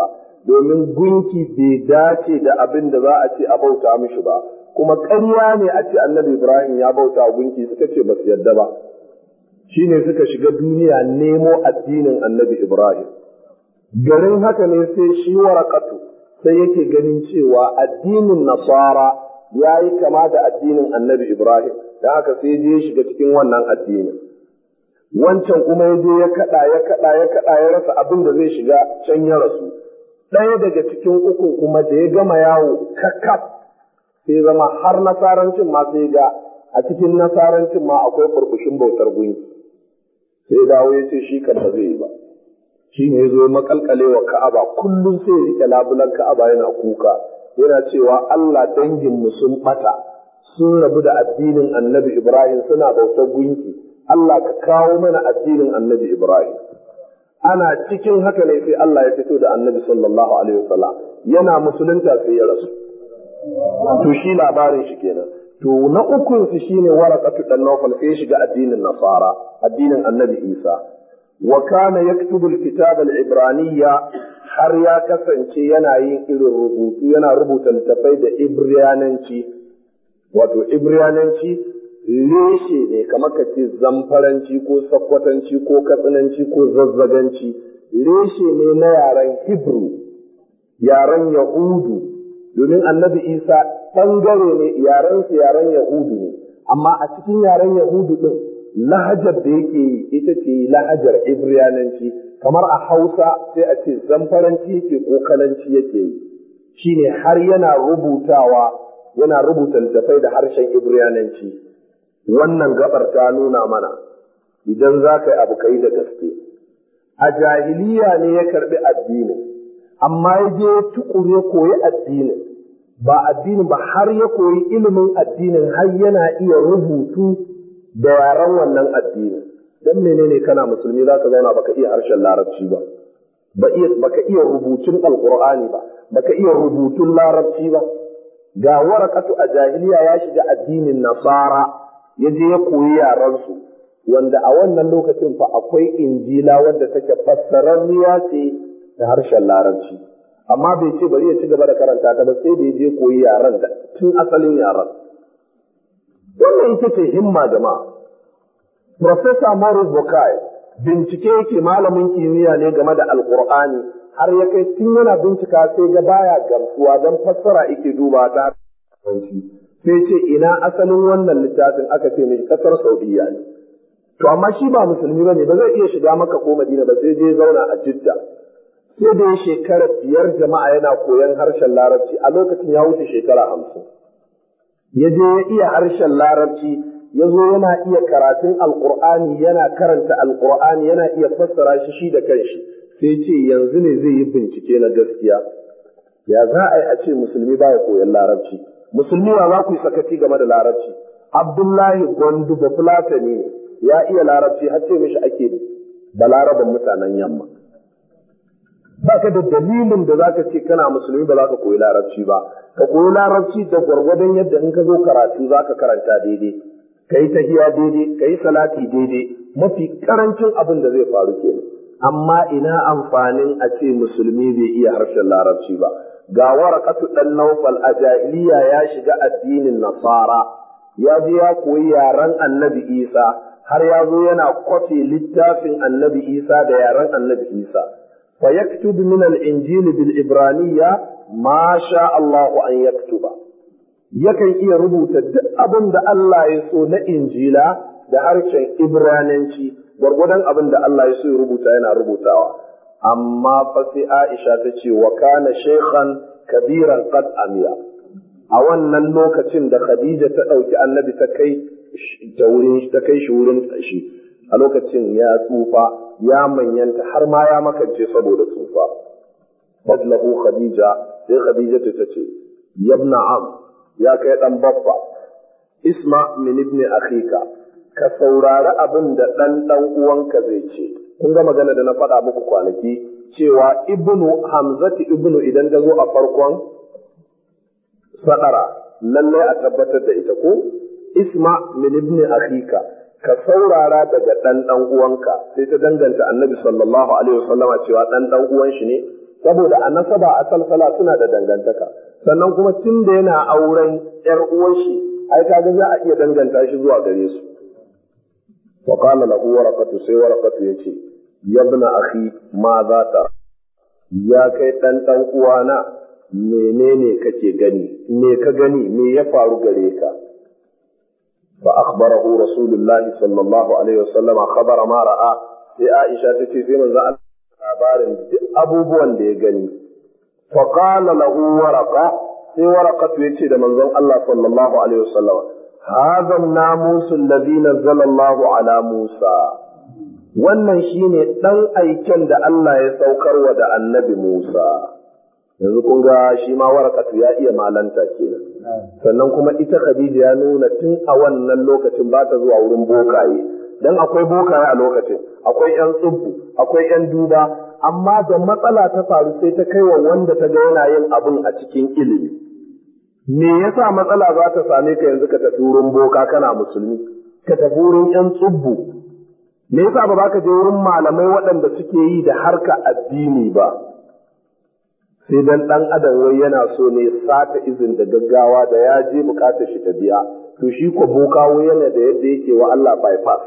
domin gunki bai dace da abin da za a ce a bauta mishi ba, kuma ƙarya ne a ce annabi Ibrahim ya bauta gunki, suka ce ba su yarda ba. Shi ne suka shiga duniya nemo addinin annabi Ibrahim. Garin haka ne sai shi Waraqatu sai yake ganin cewa addinin Nasara ya yi kama da addinin annabi Ibrahim, da haka sai je shiga cikin wannan addinin. Wancan kuma ya je ya kaɗa ya rasa abin da zai shiga, can ya rasu. Ɗaya daga cikin ukun kuma da ya gama yawo kakkaf sai zama har nasarancin ma sai ga a cikin nasarancin ma akwai burbushin bautar gunki. Sai dawo ya ce shi kan ba zai yi ba. Shi ne ya zo makalkale wa Ka'aba, kullum sai ya rike labulan Ka'aba yana kuka, yana cewa Allah danginmu sun ɓata, sun rabu da addinin annabi Ibrahim suna bautar gunki, Allah ka kawo mana addinin annabi Ibrahim. Ana cikin haka ne sai Allah ya fito da annabi sallallahu alaihi wasallam, yana musulunta sai ya rasu. To shi labarin shi kenan. To na ukun su shine Waraqatu dan Nawfal sai ya shiga addinin Nasara, addinin annabi Isa. Wa kana yaktubu al-kitab al-ibraniyya, har ya kasance yana yin irin rubutu, yana rubuta littafai da Ibrananci. Wato Ibrananci reshe ne kamar ka ce Zamfaranci ko Sakkwatanci ko Katsinanci ko Zazzaganci, reshe ne na yaren Hebrew, yaren Yahudu, domin annabi Isa ɓangare ne yaren Yahudu ne, amma a cikin yaren Yahudu ɗin lahajar da yake yi ita ce lahajar Ibrananci, kamar a Hausa sai a ce Zamfaranci yake ko Kalanci yake yi, shine har yana rubuta littafai da harshen Ibrananci. Wannan gabar ta nuna mana idan za ka yi abu ka yi da gaske. A jahiliya ne ya karɓi addinin, amma ya je tukure koyi addinin, ba addinin ba har ya koyi ilimin addinin har yana iya rubutu da yaren wannan addinin. Dan menene kana musulmi za ka zauna baka iya harshen larabci ba, baka iya rubutun alkur'ani ba, baka iya rubutun larabci ba. Ga Waraqatu a jahiliya ya shiga addinin Nasara, ya je ya koyi yarensu, wanda a wannan lokacin fa akwai injila wadda take fassararriya ce da harshen larabci, amma bai ce bari ya ci gaba da karanta ta ba sai da ya je koyi yaren da tun asalin yaren. Wannan ita ce himma jama'a. Professor Morris Bukai bincike yake, malamin kimiyya ne game da Alƙur'ani, har ya kai tun yana bincika sai ga baya gamsuwa don fassara yake duba ta sai ce ina asalin wannan littafin, aka ce mai kasar Saudiya ne. To amma shi ba musulmi bane, ba zai iya shiga Makka ko Madina ba, sai je zauna a Jidda. Sai da shekara 5 jama'a yana koyon harshen Larabci, a lokacin ya wuce shekara 50. Ya je ya iya harshen Larabci, ya zo yana iya karatun Alƙur'ani, yana karanta Alƙur'ani, yana iya fassara shi da kanshi. Sai ce yanzu ne zai yi bincike na gaskiya. Ya za a ce musulmi baya koyon Larabci? Musulmi wa za ku yi sakaci game da larabci? Abdullahi Gwandu ba Fulatani ne, ya iya larabci har ce mishi ake da laraban mutanen yamma. Ba ka da dalilin da za ka ce kana musulmi ba za ka koyi larabci ba. Ka koyi larabci da gwargwadon yadda in ka zo karatu za ka karanta daidai, ka yi tahiya daidai, ka yi salati daidai, mafi karancin abin da zai faru kenan. Amma ina amfanin a ce musulmi bai iya harshen larabci ba. Ga Waraqatu dan Nawfal a jahiliya ya shiga addinin Nasara, ya je ya koyi yaren Annabi Isa, har ya zo yana kwafe littafin Annabi Isa da yaren Annabi Isa. Fa yaktubu min al-Injil bil Ibraniyya ma sha Allah an yaktuba. Yakan iya rubuta duk abin da Allah ya so na Injila da harshen Ibrananci, gwargwadon abin da Allah ya so ya rubuta yana rubutawa. Amma fa sai Aisha ta ce wa kana shaykhan kabiran qad amiya. A wannan lokacin da Khadija ta ɗauki Annabi ta kai shi wurin shi, a lokacin ya tsufa, ya manyanta har ma ya makance saboda tsufa. Fadlahu Khadija, sai Khadija ta ce yabna am, ya kai dan babba, isma min ibn akhika, ka saurari abin da dan uwanka zai ce. Kun ga magana da na faɗa muku kwanaki cewa ibnu Hamzati ibnu idan ta zo a farkon sadara lallai a tabbatar da ita ko isma min ibn akhika, ka saurara daga dan uwanka, sai ta danganta Annabi sallallahu alaihi wasallama cewa dan uwan shi ne saboda a nasaba a salsala suna da dangantaka, sannan kuma tun da yana auren ‘yar uwarshi, ai kaga za a iya danganta shi zuwa gare su. Wa qala lahu waraqatu, sai waraqatu yace ya ibn akhi ma za ta, ya kai dan uwana, menene kake gani, me ka gani, me ya faru gare ka? Fa akhbarahu rasulullahi sallallahu alaihi wasallam khabara ma ra'a, sai Aisha tace sai manzo Allah labarin duk abubuwan da ya gani. Fa qala lahu waraqa, sai waraqatu yace da manzon Allah sallallahu alaihi wasallam hadha an-namus alladhi nazzala Allah ala Musa, wannan shine dan aiken da Allah ya saukarwa da annabi Musa. Yanzu kun ga shi ma waraqatu ya iya malanta kenan, sannan kuma ita Khadija ya nuna tun a wannan lokacin ba ta zuwa wurin bokaye, dan akwai bokaye a lokacin, akwai yan tsubbu, akwai yan duba, amma da matsala ta faru sai ta kai wa wanda ta ga yana yin abin a cikin ilimi. Me yasa matsala za ta same ka yanzu ka tafi wurin boka kana musulmi, ka tafi wurin yan tsubbu? Me yasa ba za ka je wurin malamai waɗanda suke yi da harka addini ba? Sai dan ɗan adam wai yana so ne sata izin da gaggawa da ya je bukatar shi ta biya, to shi ko boka wai yana da yadda yake wa Allah bypass.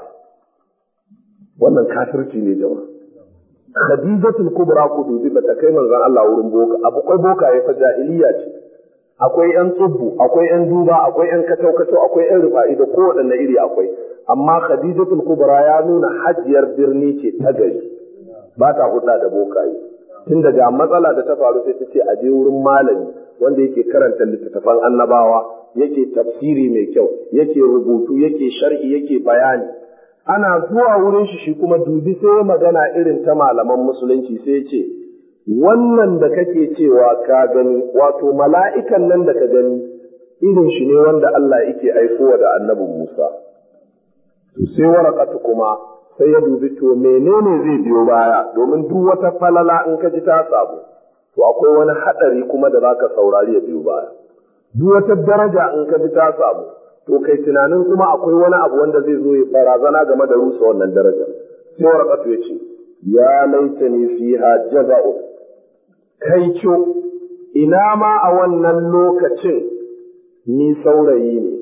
Wannan kafirci ne jama'a. Khadijatul Kubra ku dubi bata kai manzon Allah wurin boka, akwai boka ya fa jahiliya ce. Akwai yan tsubbu, akwai yan duba, akwai yan kacau-kacau, akwai yan rufa'i da kowaɗanne iri akwai. Amma Khadijatul Kubra ya nuna hajiyar birni ce ta gari, ba ta hudda da bokaye. Tun daga matsala da ta faru sai ta ce a je wurin malami wanda yake karanta littattafan annabawa, yake tafsiri mai kyau, yake rubutu, yake sharhi, yake bayani. Ana zuwa wurin shi kuma dubi sai magana irin ta malaman musulunci, sai ce wannan da kake cewa ka gani, wato mala'ikan nan da ka gani irin shi ne wanda Allah yake aikowa da annabin Musa. Sai Waraqatu kuma sai ya dubi to menene zai biyo baya, domin duk wata falala in ka ji ta samu to akwai wani hadari kuma da zaka saurari ya biyo baya. Duk wata daraja in ka ji ta samu to kai tunanin kuma akwai wani abu wanda zai zo ya barazana game da rusa wannan daraja. Sai Warqatu ya ce ya laitani fiha jaza'u, kaico ina ma a wannan lokacin ni saurayi ne.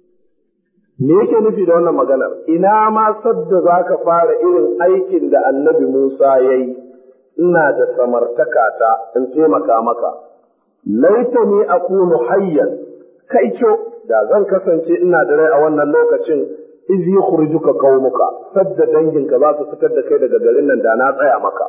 Me yake nufi da wannan maganar? Ina ma sadda za ka fara irin aikin da annabi Musa ya yi, ina da samartaka ta in taimaka maka. Laitani akunu hayyan, kaico da zan kasance ina da rai a wannan lokacin, iz yukhrijuka qaumuka, sadda danginka za su fitar da kai daga garin nan da na tsaya maka.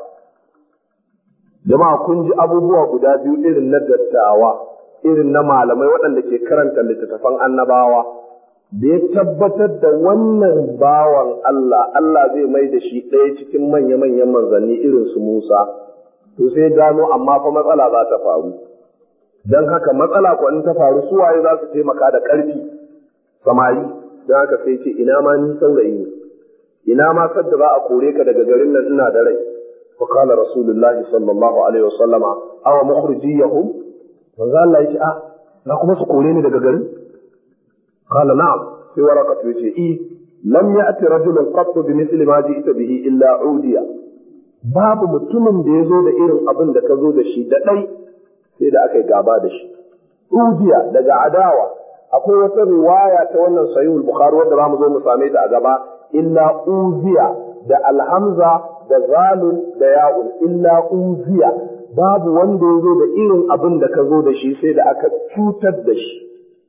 Jama'a kun ji abubuwa guda biyu irin na dattawa, irin na malamai waɗanda ke karanta littattafan annabawa. Da ya tabbatar da wannan bawan Allah, Allah zai mai da shi ɗaya cikin manya-manyan manzanni irin su Musa, to sai gano amma fa matsala za ta faru. Don haka matsala ko in ta faru su waye za su taimaka da ƙarfi, samari, don haka sai ce ina ma ni saurayi ne, ina ma sadda za a kore ka daga garin nan ina da rai. Fa qala Rasulullahi sallallahu alaihi wasallama aw mukhrijiyahum, manzo Allah ya ce na kuma su kore ni daga garin? قال نعم. في ورقة وجهه لم يأتي رجل قط بمثل ما جئت به إلا عوديا. babu mutumin da ya zo da irin abin da ka zo da shi da ɗai sai da aka yi gaba da shi. Udiya daga adawa, akwai wata riwaya ta wannan sahihul Bukhari wanda za mu zo mu same ta a gaba, illa uziya da alhamza da zalun da ya'un, illa uziya, babu wanda ya zo da irin abin da ka zo da shi sai da aka cutar da shi.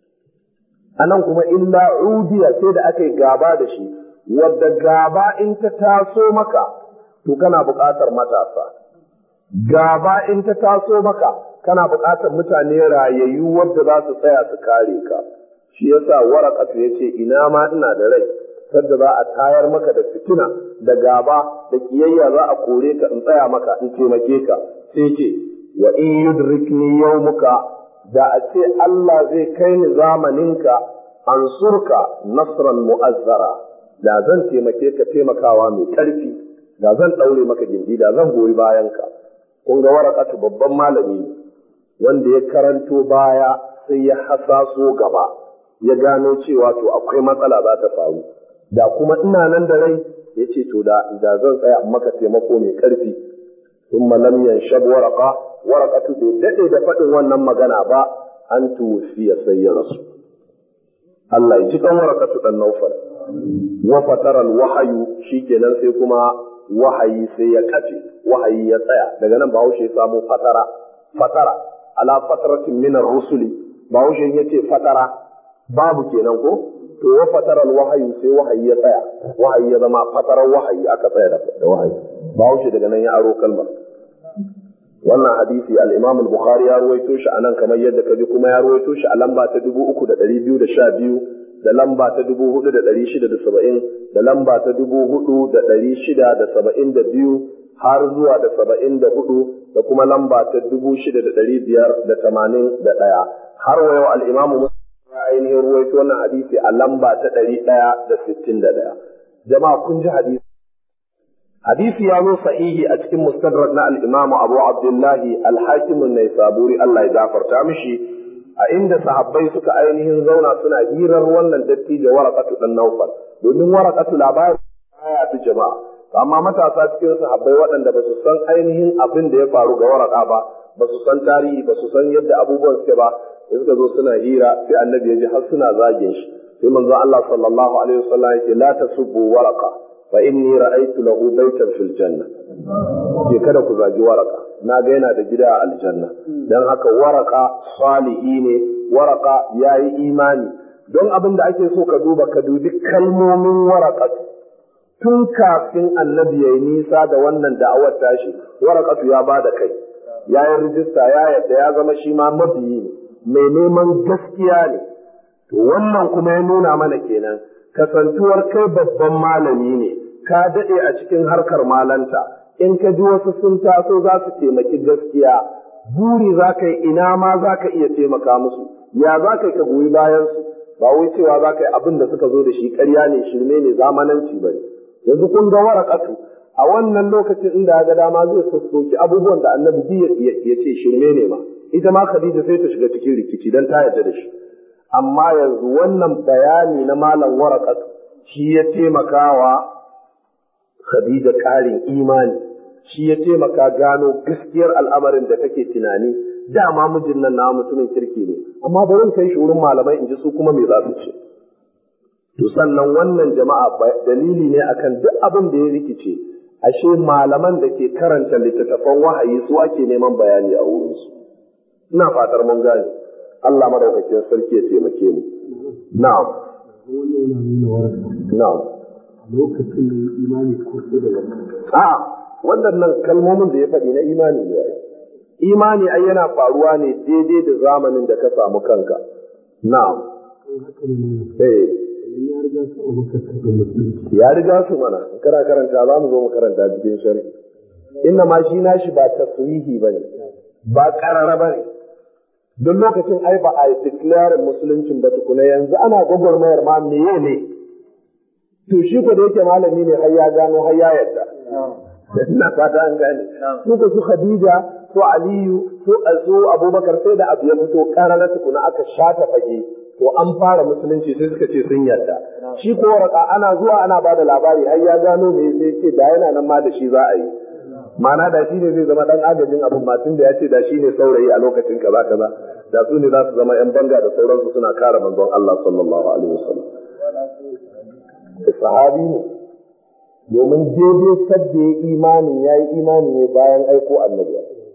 Anan kuma illa udiya sai da aka yi gaba da shi, wadda gaba in ta taso maka to kana buƙatar matasa, gaba in ta taso maka kana buƙatar mutane rayayyu wadda za su tsaya su kare ka. Shi yasa Waraqatu yace ina ma ina da rai sadda za a tayar maka da fitina da gaba da kiyayya za a kore ka in tsaya maka in taimake ka. Sai ce wa in yudrikni yawmuka, da a ce Allah zai kai ni zamaninka, ansurka nasran mu'azzara, da zan taimake ka taimakawa mai ƙarfi, da zan ɗaure maka gindi, da zan goyi bayanka. Kun ga Waraqatu babban malami ne wanda ya karanto baya sai ya hasaso gaba, ya gano cewa to akwai matsala za ta faru, da kuma ina nan da rai ya ce to da zan tsaya maka taimako mai ƙarfi. thumma lam yanshab waraqatu bai dade da faɗin wannan magana ba an tuwfiya sai ya rasu. Allah ya ji kan Waraqatu dan Nawfal. Wa fatara al-wahyu, shikenan sai kuma wahayi sai ya kace, wahayi ya tsaya. Daga nan Bahaushe ya samu fatara ala fatratin min ar-rusuli. Bahaushe yace fatara babu kenan ko? To wa fatara al-wahyu sai wahayi ya tsaya. Wahayi ya zama fatarar wahayi, aka tsaya da wahayi. Bahaushe daga nan ya aro kalmar. Wannan hadisi al-Imam al-Bukhari ya ruwaito shi anan kamar yadda kaji, kuma ya ruwaito shi a lamba ta 3212 da lamba ta 4670 da lamba ta 4672 har zuwa da 74 da kuma lamba ta 6581 har wa yau al-Imam Muslim ya ainihin ruwaito wannan hadisi a lamba ta 161. Jama'a kun ji hadisi ya zo sahihi a cikin mustadrak na al-Imam Abu Abdullahi al-Hakim an-Naisaburi, Allah ya gafarta mishi, a inda sahabbai suka ainihin zauna suna hirar wannan dattijo Waraqatu dan Nawfal, domin Waraqatu labarin aya ta jama'a, amma matasa cikin sahabbai waɗanda ba su san ainihin abin da ya faru ga Waraqa ba su san tarihi, ba su san yadda abubuwan suke ba, suka zo suna hira sai annabi ya ji har suna zagin shi, sai manzo Allah sallallahu alaihi wasallam yake la tasubbu Waraqa fa inni ra'aytu lahu baytan fil janna. Ke kada ku zagi Waraka, na ga yana da gida a aljanna. Dan haka Waraka salihi ne, Waraka yayi imani. Don abin da ake so ka dubi kalmomin Waraka tun kafin annabi yayi nisa da wannan da'awar tashi. Warakatu ya bada kai, ya yi rijista, ya yadda ya zama shi ma mabiyi ne, mai neman gaskiya ne. To wannan kuma ya nuna mana kenan kasantuwar kai babban malami ne, ka daɗe a cikin harkar malanta, in ka ji wasu sun taso za su taimaki gaskiya, buri za ka yi ina ma za ka iya taimaka musu, ya za ka yi ka goyi bayansu, ba wai cewa za ka yi abin da suka zo da shi ƙarya ne, shirme ne, zamananci ba ne. Yanzu kun ga Warakatu a wannan lokacin inda ga dama zai sassoki abubuwan da annabi ya ce shirme ne ma, ita ma Khadija sai ta shiga cikin rikici don ta yarda da shi. Amma yanzu wannan bayani na malam Warakatu shi ya taimakawa Khadija ƙarin imani, shi ya taimaka gano gaskiyar al'amarin da take tunani, dama mijin nan na mutumin kirki ne, amma bari in kai shi wurin malamai in ji su kuma me za su ce. To sannan wannan jama'a dalili ne akan duk abin da ya rikice, ashe malaman da ke karanta littattafan wahayi su ake neman bayani a wurinsu. Ina fatar mun gane. Allah madaukakin sarki ya taimake mu. Na'am. Na'am. Lokacin da imani ko sai da wannan. Wannan kalmomin da ya faɗi na imani ne ai. Imani ai yana faruwa ne daidai da zamanin da ka samu kanka. Na'am. Ya riga su Abubakar da musulunci. Ya riga su mana. Kana karanta za mu zo mu karanta cikin sharhi. Inna ma shi nashi ba tasrihi bane. Ba karara bane. Don lokacin ai ba a declare musuluncin ba tukuna, yanzu ana gwagwarmayar ma meye ne. To shi ko da yake malami ne har ya gano har ya yarda. Ina fata an gane. Su Khadija, su Aliyu, su Abubakar sai da abu ya fito karara tukuna aka shata fage. To an fara musulunci sai suka ce sun yarda. Shi ko Waraka ana zuwa ana ba da labari har ya gano me sai ce da yana nan ma da shi za a yi. Ma'ana da shi ne zai zama dan agajin abin ba tun da ya ce da shi ne saurayi a lokacin kaza da su ne za su zama yan banga da sauransu suna kare manzon Allah sallallahu alaihi wasallam. Sahabi ne domin daidai sadda ya yi imani ne bayan aiko annabi.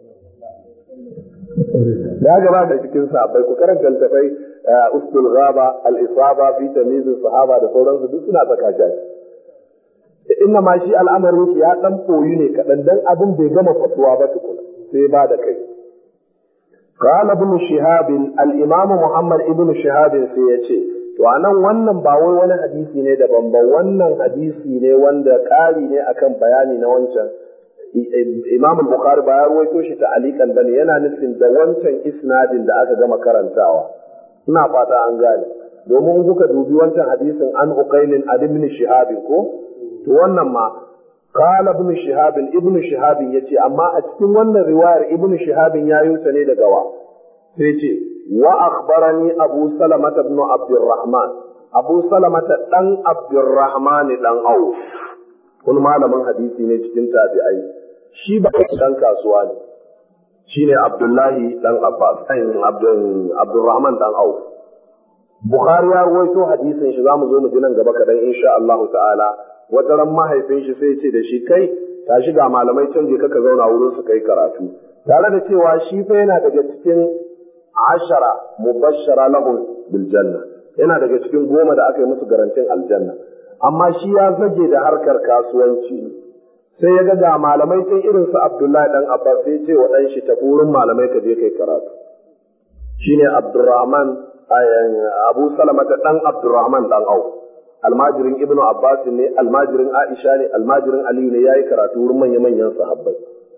Ya gaba da cikin sahabbai ku karanta littafai Ustul Ghaba, Al-Isaba fi Tamyiz Sahaba da sauransu duk suna saka shi. Inna ma shi al'amarin shi ya dan koyi ne kaɗan dan abin bai gama fatuwa ba tukuna sai ba da kai. قال ابن شهاب الإمام محمد ابن شهاب سيأتي to anan wannan ba wai wani hadisi ne daban ba, wannan hadisi ne wanda ƙari ne akan bayani na wancan. Imam Bukhari ba ya ruwaito shi ta alikan bane, yana nufin da wancan isnadin da aka gama karantawa. Ina fata an gane, domin kuka dubi wancan hadisin an uqailin ibn shihab ko to wannan ma qala ibn shihab yace, amma a cikin wannan riwayar ibn shihab ya yi ta ne daga wa sai ce wa akhbarani abu salamah ibn abdurrahman, abu salamah dan abdurrahman dan auf kun malamin hadisi ne cikin tabi'ai, shi ba dan kasuwa ne shine Abdullahi dan Abbas Abdurrahman dan Auf. Bukhari ya rawaito hadisin shi zamu zo mu ji nan gaba kadan insha Allah ta'ala. Wata ran mahaifin shi sai ce da shi kai tashi ga malamai can je kaka zauna wurin su kai karatu. Tare da cewa shi fa yana daga cikin 10 mubashshara lahum bil janna. Yana daga cikin 10 da aka yi musu garantin aljanna. Amma shi ya zage da harkar kasuwanci. Sai ya ga malamai can irin su Abdullahi dan Abbas sai ce wa dan shi tafi wurin malamai ka je kai karatu. Shine Abdurrahman Abu Salamata dan Abdurrahman dan Auf. Almajirin Ibnu Abbas ne, almajirin Aisha ne, almajirin Aliyu ne, yayi karatu wurin manya-manyan sahabbai.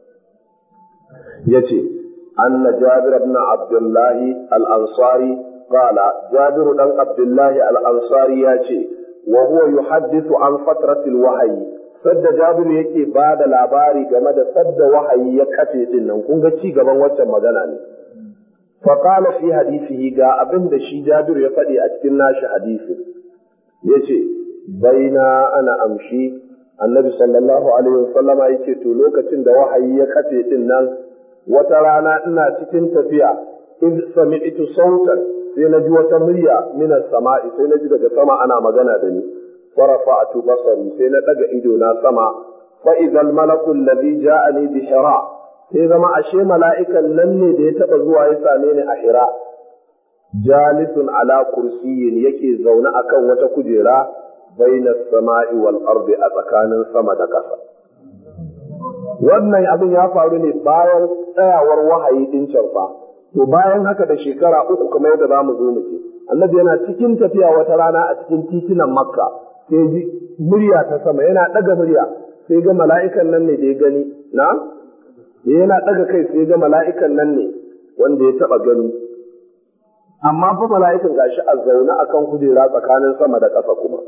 Yace anna Jabir ibn Abdullah al-Ansari qala Jabir dan Abdullah al-Ansari yace wa huwa yuhaddithu an fatratil wahyi. Sadda Jabir yake ba da labari game da sadda wahayi ya kafe din nan, kun ga ci gaban waccan magana ne. Fa fi hadisihi ga abin da shi Jabir ya faɗi a cikin nashi hadisi. Yace baina ana amshi Annabi sallallahu alaihi wasallama yace to lokacin da wahayi ya kafe din nan wata rana ina cikin tafiya in sami'tu sautan sai na ji wata murya minas sama'i sai na ji daga sama ana magana da ni. ورفعت بصري سينا دغ ido na sama فاذا الملك الذي جاءني بحراء sai zama ashe mala'ikan nan ne da ya taba zuwa ya same ni a Hira jalisun ala kursiyin yake zaune akan wata kujera bainas sama'i wal ardi a tsakanin sama da ƙasa. Wannan abin ya faru ne bayan tsayawar wahayi din fa. To bayan haka da shekara 3 kamar yadda zamu zo mu ce Annabi yana cikin tafiya wata rana a cikin titunan Makka sai ji murya ta sama yana ɗaga murya sai ga mala'ikan nan ne da ya gani na yana ɗaga kai sai ga mala'ikan nan ne wanda ya taɓa gani amma fa mala'ikan gashi a zaune akan kujera tsakanin sama da ƙasa kuma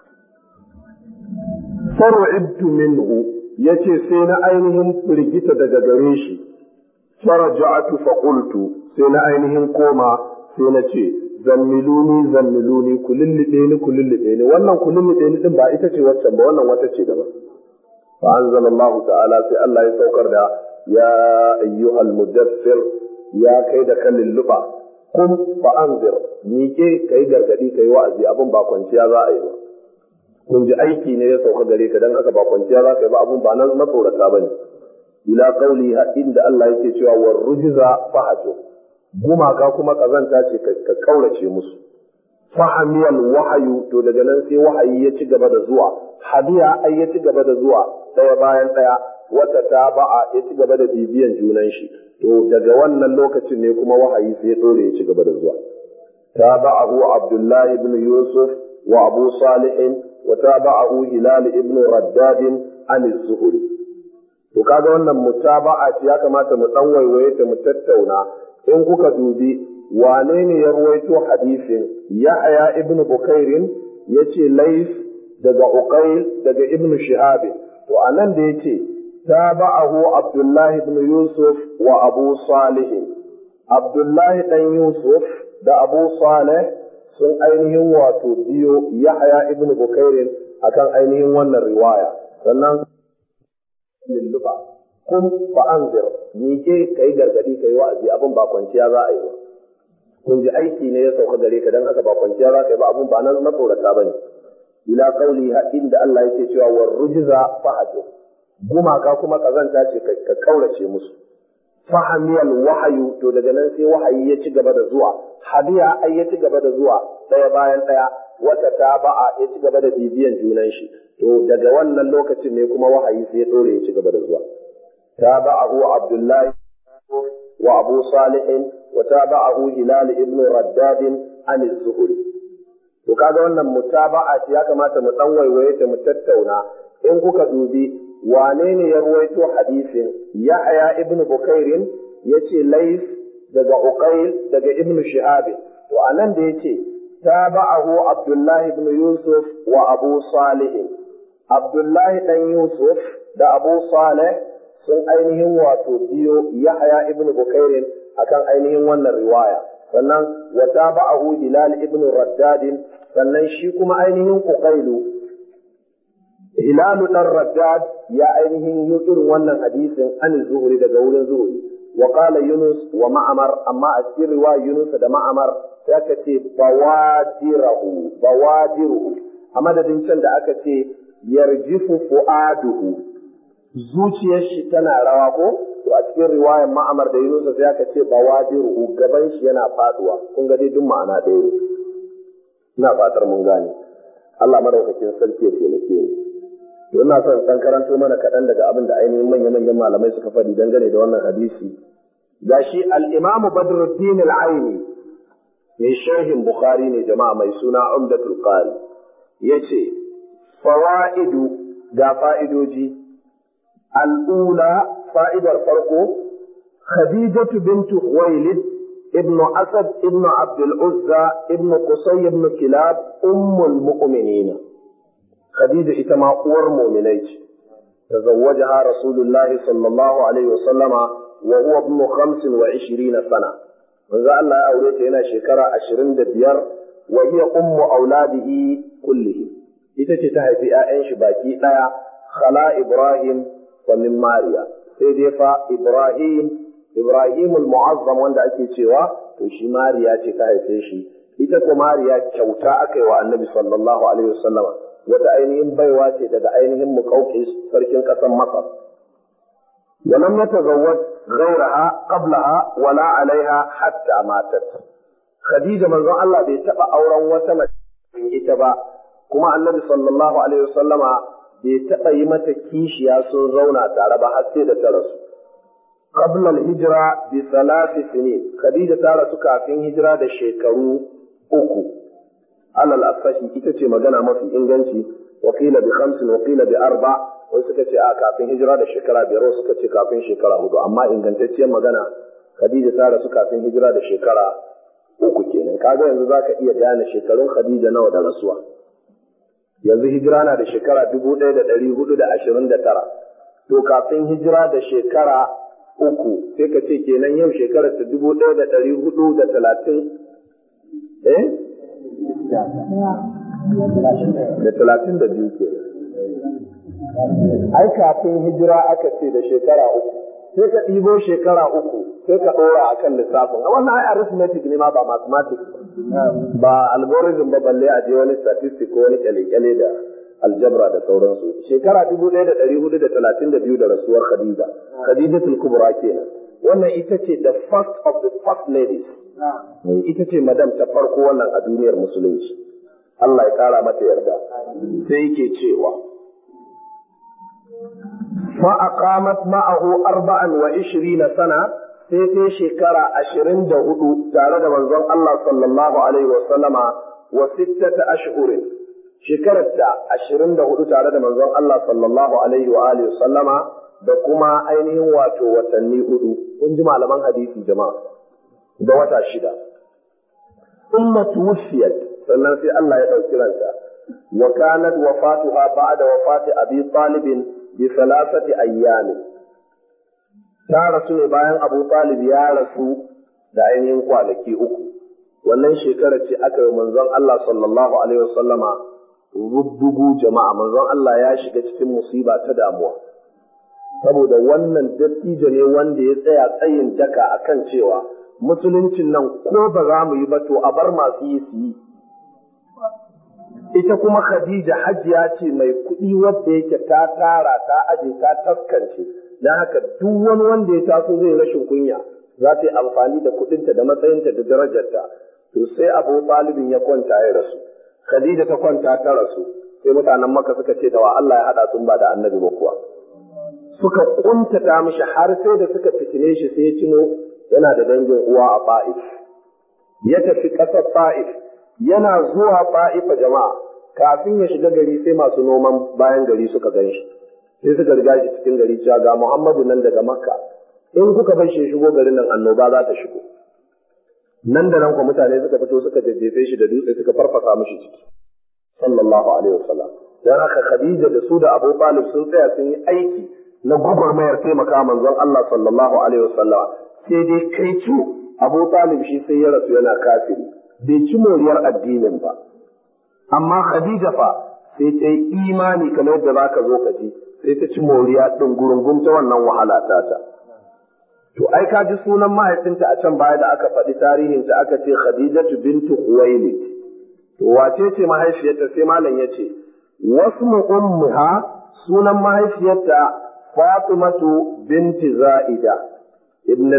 far'ibtu minhu yace sai na ainihin firgita daga gare shi faraja'tu fa qultu sai na ainihin koma sai na ce zammiluni ku lullube ni wannan ku lullube ni din ba ita ce waccan ba wannan wata ce daban fa anzalallahu ta'ala sai Allah ya saukar da ya ayyuhal mudaththir ya kai da kan lulluba kum fa anzir ni ke kai gargadi kai wa'azi abin ba kwanciya za a yi ba kun ji aiki ne ya sauka gare ka dan haka ba kwanciya za ka yi ba abin ba nan matsorata bane ila qauli inda Allah yake cewa war rujza fahatu gumaka kuma kazanta ce ka kaurace musu fahamiyal wahayu to daga nan sai wahayi ya ci gaba da zuwa hadiya ai ya ci gaba da zuwa daya bayan daya wata taba'a ya ci gaba da bibiyan junan shi to daga wannan lokacin ne kuma wahayi sai ya dore ya ci gaba da zuwa taba'ahu Abdullah ibn Yusuf wa Abu Salih wa taba'ahu Hilal ibn Raddad an az-Zuhri to kaga wannan mutaba'a ce ya kamata mu dan waiwaye ta mu tattauna in kuka dubi wane ne ya ruwaito hadisin Yahya ibn Bukairin yace Lays daga Uqayl daga Ibn Shihab to anan da yace tabahu Abdullah ibn Yusuf wa Abu Salih Abdullah dan Yusuf da Abu Salih sun ainihin wato biyo Yahya ibn Bukairin akan ainihin wannan riwaya sannan lilluba kun fa anzir ni ke kai gargadi kai wa'azi abin ba kwanciya za a yi ba kun ji aiki ne ya sauka gare ka dan haka ba kwanciya za ka yi ba abin ba nan matsorata bane ila qauli inda Allah yake cewa war rujza fahatu gumaka kuma kazanta ce ka kaurace musu fahamiyal wahayu to daga nan sai wahayi ya ci gaba da zuwa hadiya ai ya ci gaba da zuwa daya bayan daya wata taba'a ya ci gaba da bibiyan junan shi to daga wannan lokacin ne kuma wahayi sai ya dore ya ci gaba da zuwa تابعه عبد الله وأبو صالح وتابعه هلال ابن رداد عن الزهري وكذا wannan mutaba'a ce ya kamata mu dan waiwaye ta mu tattauna in kuka dubi wane ne ya ruwaito hadisin Yahya ibn Bukairin yace Lays daga Uqayl daga Ibn Shihab to anan da yace tabahu Abdullah ibn Yusuf wa Abu Salih Abdullah dan Yusuf da Abu Salih sun ainihin wato biyo Yahya ibn Bukairin akan ainihin wannan riwaya sannan wa tabahu Hilal ibn Raddad sannan shi kuma ainihin Uqaylu Hilalu dan Raddad ya ainihin yi irin wannan hadisin an Zuhri daga wurin Zuhri wa qala Yunus wa Ma'mar, amma a cikin riwaya Yunus da Ma'mar sai aka ce bawadiruhu a madadin can da aka ce yarjifu fu'aduhu, zuciyar shi tana rawa ko, to a cikin riwayar Ma'mar da Yunus sai aka ce bawadiruhu, gaban shi yana faduwa. Kun ga dai duk ma'ana ɗaya ne. Ina fatar mun gane. Allah madaukakin sarki ya taimake ni. Ina son san karanto mana kaɗan daga abin da ainihin manya-manyan malamai suka faɗi dangane da wannan hadisi. Gashi al-Imam Badruddin al-Aini mai sharhin Bukhari ne jama'a, mai suna Umdatul Qari, yace fawaidu ga fa'idoji. Al-ula, fa'idar farko, Khadijatu bintu Khuwailid ibn Asad ibn Abdul Uzza ibn Qusay ibn Kilab ummul mu'minin. Khadija ita ma uwar mu'minai ce. Tazawwajaha Rasulullahi sallallahu alaihi wa sallama wa huwa ibn 25 sana. Manzo Allah ya aure ta yana shekara 25 wa hiya ummu auladihi kullihim. Ita ce ta haifi ƴaƴan shi baki daya, khala Ibrahim wa min Mariya. Sai dai fa Ibrahim al-Mu'azzam wanda ake cewa to shi Mariya ce ta haife shi. Ita ko Mariya kyauta aka yi wa Annabi sallallahu alaihi wa sallama. Wata ainihin baiwa ce daga ainihin Muqawqis sarkin ƙasar Masar. Walam yatazawwaj ghayraha qablaha wala alaiha hatta matat. Khadija manzon Allah bai taba auren wata mace ita ba, kuma Annabi sallallahu alaihi wasallama bai taba yi mata kishiya sun zauna tare ba har sai da ta rasu. Qabla al-hijra bi 3 sinin. Khadija ta rasu kafin hijira da shekaru 3. alal asahi ita ce magana mafi inganci, wakila bi 5 wakila bi 4, wai suka ce a kafin hijira da shekara 5, suka ce kafin shekara 4, amma ingantacciyar magana Khadija ta rasu kafin hijira da shekara 3 kenan. Kaga yanzu zaka iya gane shekarun Khadija nawa da rasuwa. Yanzu hijira na da shekara 1429, to kafin hijira da shekara 3 sai ka ce kenan yau shekarar ta 1430 da 32 ke. Ai kafin hijira aka ce da shekara 3, sai ka ɗibo shekara 3 sai ka ɗora a kan lissafin. Wannan ai arithmetic ne ma, ba mathematics ba algorithm ba, balle a je wani statistic ko wani kyale-kyale da aljabra da sauransu. Shekara 1432 da rasuwar Khadija, Khadijatul Kubra kenan. Wannan ita ce the first of the first ladies. Ita ce madam ta farko wannan a duniyar musulunci. Allah ya kara mata yarda. Sai yake cewa fa aqamat ma'ahu 24 sana, sai ta shekara 24 tare da manzon Allah sallallahu alaihi wa sallama wa 6 ashhurin. Shekarar ta 24 tare da manzon Allah sallallahu alaihi wa alihi wa sallama da kuma ainihin wato watanni 4. Kun ji malaman hadisi jama'a, da wata 6. Umma tuwfiyat, sannan sai Allah ya ɗauki ranta. Wa kanat wafatuha ba'da wafati Abi Talib bi 3 ayyamin. Ta rasu ne bayan Abu Talib ya rasu da ainihin kwanaki 3. Wannan shekarar ce aka yi manzon Allah sallallahu alaihi wasallama rubdugu jama'a. Manzon Allah ya shiga cikin musiba ta damuwa, saboda wannan dattijo ne wanda ya tsaya tsayin daka akan cewa musuluncin nan ko ba za mu yi ba to a bar masu yi su yi. Ita kuma Khadija hajiya ce mai kuɗi wadda yake ta tara ta aje ta taskance, don haka duk wani wanda ya taso zai rashin kunya za ta yi amfani da kuɗinta da matsayinta da darajarta. To sai Abu Talibin ya kwanta ya rasu, Khadija ta kwanta ta rasu, sai mutanen Makka suka ce da wa Allah ya haɗa sun ba da annabi ba kuwa. Suka kuntata mishi har sai da suka fitine shi, sai ya cino yana da dangin uwa a Ta'if. Ya tafi ƙasar Ta'if, yana zuwa Ta'ifa jama'a, kafin ya shiga gari sai masu noman bayan gari suka gan shi. Sai suka riga shi cikin gari cewa ga Muhammadu nan daga Makka, in kuka bar shi shigo garin nan annoba za ta shigo. Nan da nan kuma mutane suka fito suka jajjefe shi da dutse suka farfasa mishi ciki. Sallallahu alaihi wasallam. Dan haka Khadija da su da Abu Talib sun tsaya sun yi aiki na gwagwarmayar taimaka manzon Allah sallallahu alaihi wasallam. Sai dai kai ci Abu Talib shi sai ya rasu yana kafiri, bai ci moriyar addinin ba. Amma Khadija fa sai ta yi imani kamar yadda za ka zo ka ji, sai ta ci moriya ɗin gurungum ta wannan wahala tata. To ai ka ji sunan mahaifinta a can baya da aka faɗi tarihinta aka ce Khadijatu bintu Khuwailid. To wace ce mahaifiyarta sai malam ya ce wasmu ummiha sunan mahaifiyarta Fatimatu binti Za'ida ibn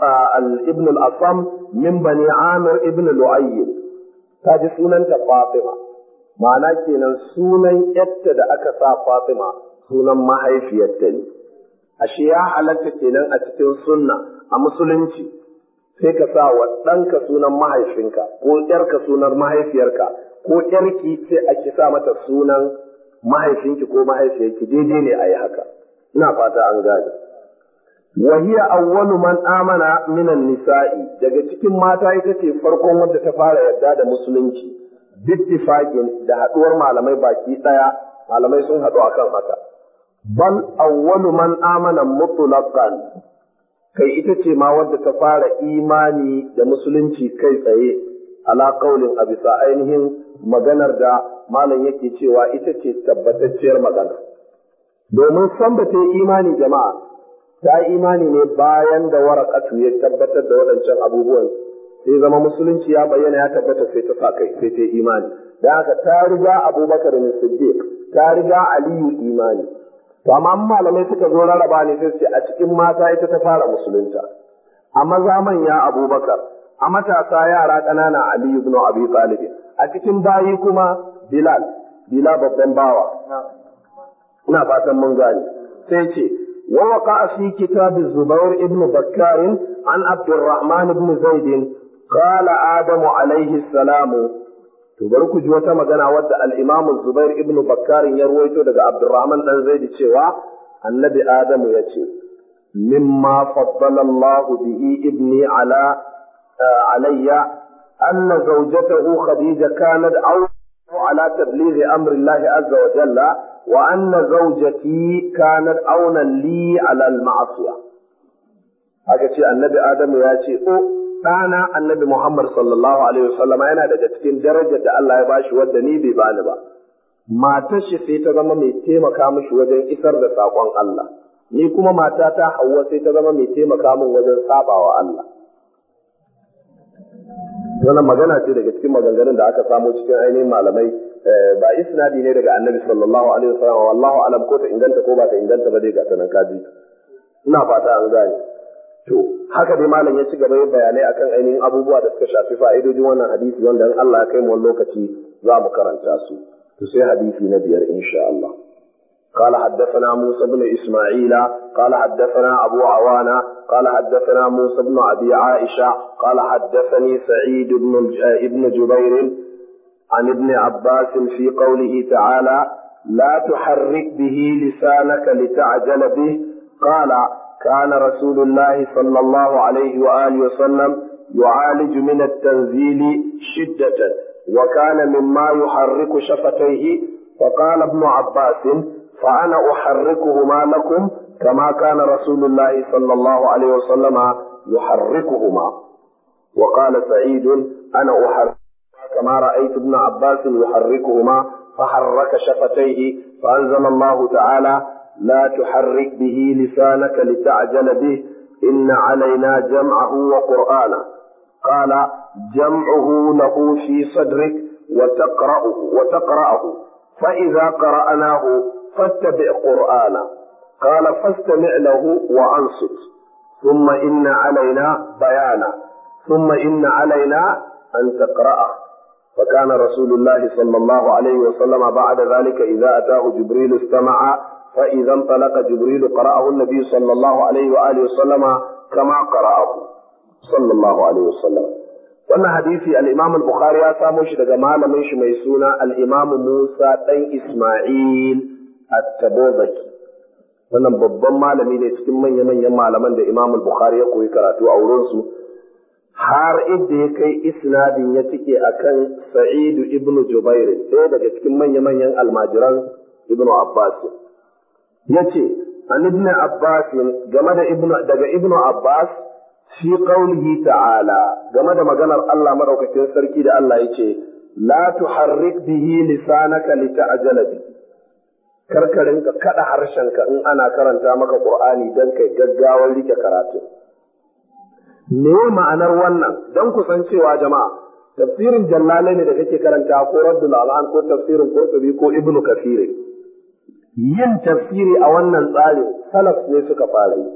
al-Asam min bani Amir ibn Lu'ayy. Ta ji sunanta Fatima. Ma'ana kenan sunan yatta da aka sa Fatima sunan mahaifiyarta ne. Ashe ya halatta kenan a cikin sunna a musulunci sai ka sa wa ɗanka sunan mahaifinka ko ƴarka sunan mahaifiyarka ko ƴarki sai a ki sa mata sunan mahaifinki ko mahaifiyarki daidai ne a yi haka. Ina fata an gane. Wa hiya awwalu man amana minan nisa'i daga cikin mata ita ce farkon wadda ta fara yarda da musulunci bittifaqin da haɗuwar malamai baki ɗaya malamai sun haɗu akan haka. Bal awwalu man amana mutlaqan kai ita ce ma wadda ta fara imani da musulunci kai tsaye ala qaulin a bisa ainihin maganar da malam yake cewa ita ce tabbatacciyar magana domin san ba ta yi imani jama'a ta yi imani ne bayan da Waraqatu ya tabbatar da waɗancan abubuwan sai zama musulunci ya bayyana ya tabbata sai ta sa kai sai ta yi imani dan haka ta riga Abubakar ne Siddiq ta riga Aliyu imani. To amma malamai suka zo rarraba ne sai ce a cikin mata ita ta fara musulunta, a maza manya Abubakar, a matasa yara ƙanana Ali ibn Abi Talib, a cikin bayi kuma Bilal babban bawa. Ina fatan mun gane. Sai ce wa waqa fi kitab Zubair ibn Bakkar an Abdurrahman ibn Zaid qala Adamu alayhi salamu. To bari ku ji wata magana wadda al-Imam Zubair ibn Bakkar ya ruwaito daga Abdurrahman dan Zaid cewa Annabi Adamu ya ce mimma faddala Allah bihi ibni alayya anna zawjatahu Khadija kanat ala tabligh amri Allah azza wa jalla wa anna zawjati kanat awnan li ala al-ma'siyah. Haka ce Annabi Adamu ya ce ɗana annabi Muhammad sallallahu alaihi wasallama yana daga cikin darajar da Allah ya bashi wadda ni bai bani ba. Matar shi sai ta zama mai taimaka mishi wajen isar da saƙon Allah. Ni kuma matata Hauwa sai ta zama mai taimaka min wajen sabawa Allah. Wannan magana ce daga cikin maganganun da aka samo cikin ainihin malamai ba isnadi ne daga annabi sallallahu alaihi wasallama wallahu alam ko ta inganta ko ba ta inganta ba dai ga sanan kaji. Ina fata an gane. To, haka dai malam ya ci gaba yin bayanai akan ainihin abubuwa da suka shafi fa'idojin wannan hadisi wanda in Allah ya kai mu wani lokaci za mu karanta su. To sai hadisi na biyar insha Allah. قال حدثنا موسى بن إسماعيل قال حدثنا أبو عوانة قال حدثنا موسى بن أبي عائشة قال حدثني سعيد بن جبير عن ابن عباس في قوله تعالى لا تحرك به لسانك لتعجل به قال كان رسول الله صلى الله عليه وآله وسلم يعالج من التنزيل شدة وكان مما يحرك شفتيه فقال ابن عباس فأنا أحركهما لكم كما كان رسول الله صلى الله عليه وسلم يحركهما وقال سعيد أنا أحركهما كما رأيت ابن عباس يحركهما فحرك شفتيه فأنزل الله تعالى لا تحرك به لسانك لتعجل به إن علينا جمعه وقرآنه قال جمعه له في صدرك وتقرأه فإذا قرأناه فاتبع قرآنه قال فاستمع له وأنصت ثم إن علينا بيانه ثم إن علينا أن تقرأه فكان رسول الله صلى الله عليه وسلم بعد ذلك إذا أتاه جبريل استمع فإذا انطلق جبريل قرأه النبي صلى الله عليه وآله وسلم كما قرأه صلى الله عليه وسلم. wannan hadisi al-Imam al-Bukhari ya samo shi daga malamin shi mai suna al-Imam Musa dan Isma'il at-Tabuzaki. Wannan babban malami ne cikin manya-manyan malaman da Imam al-Bukhari ya koyi karatu a wurin su har inda ya kai isnadin ya cike akan Sa'id ibn Jubair ɗaya daga cikin manya-manyan almajiran Ibn Abbas. Yace an ibn Abbas game da daga Ibn Abbas fi qawlihi ta'ala game da maganar Allah madaukakin sarki da Allah yace la tuharrik bihi lisanaka lita'jala bi karkarin ka kada harshenka in ana karanta maka Qur'ani dan kai gaggawar rike karatu. Me ma'anar wannan dan ku san cewa jama'a tafsirin Jalalaini da kake karanta ko Raddul Azhan ko tafsirin Qurtubi ko Ibn Kathir yin tafsiri a wannan tsarin salaf ne suka fara yi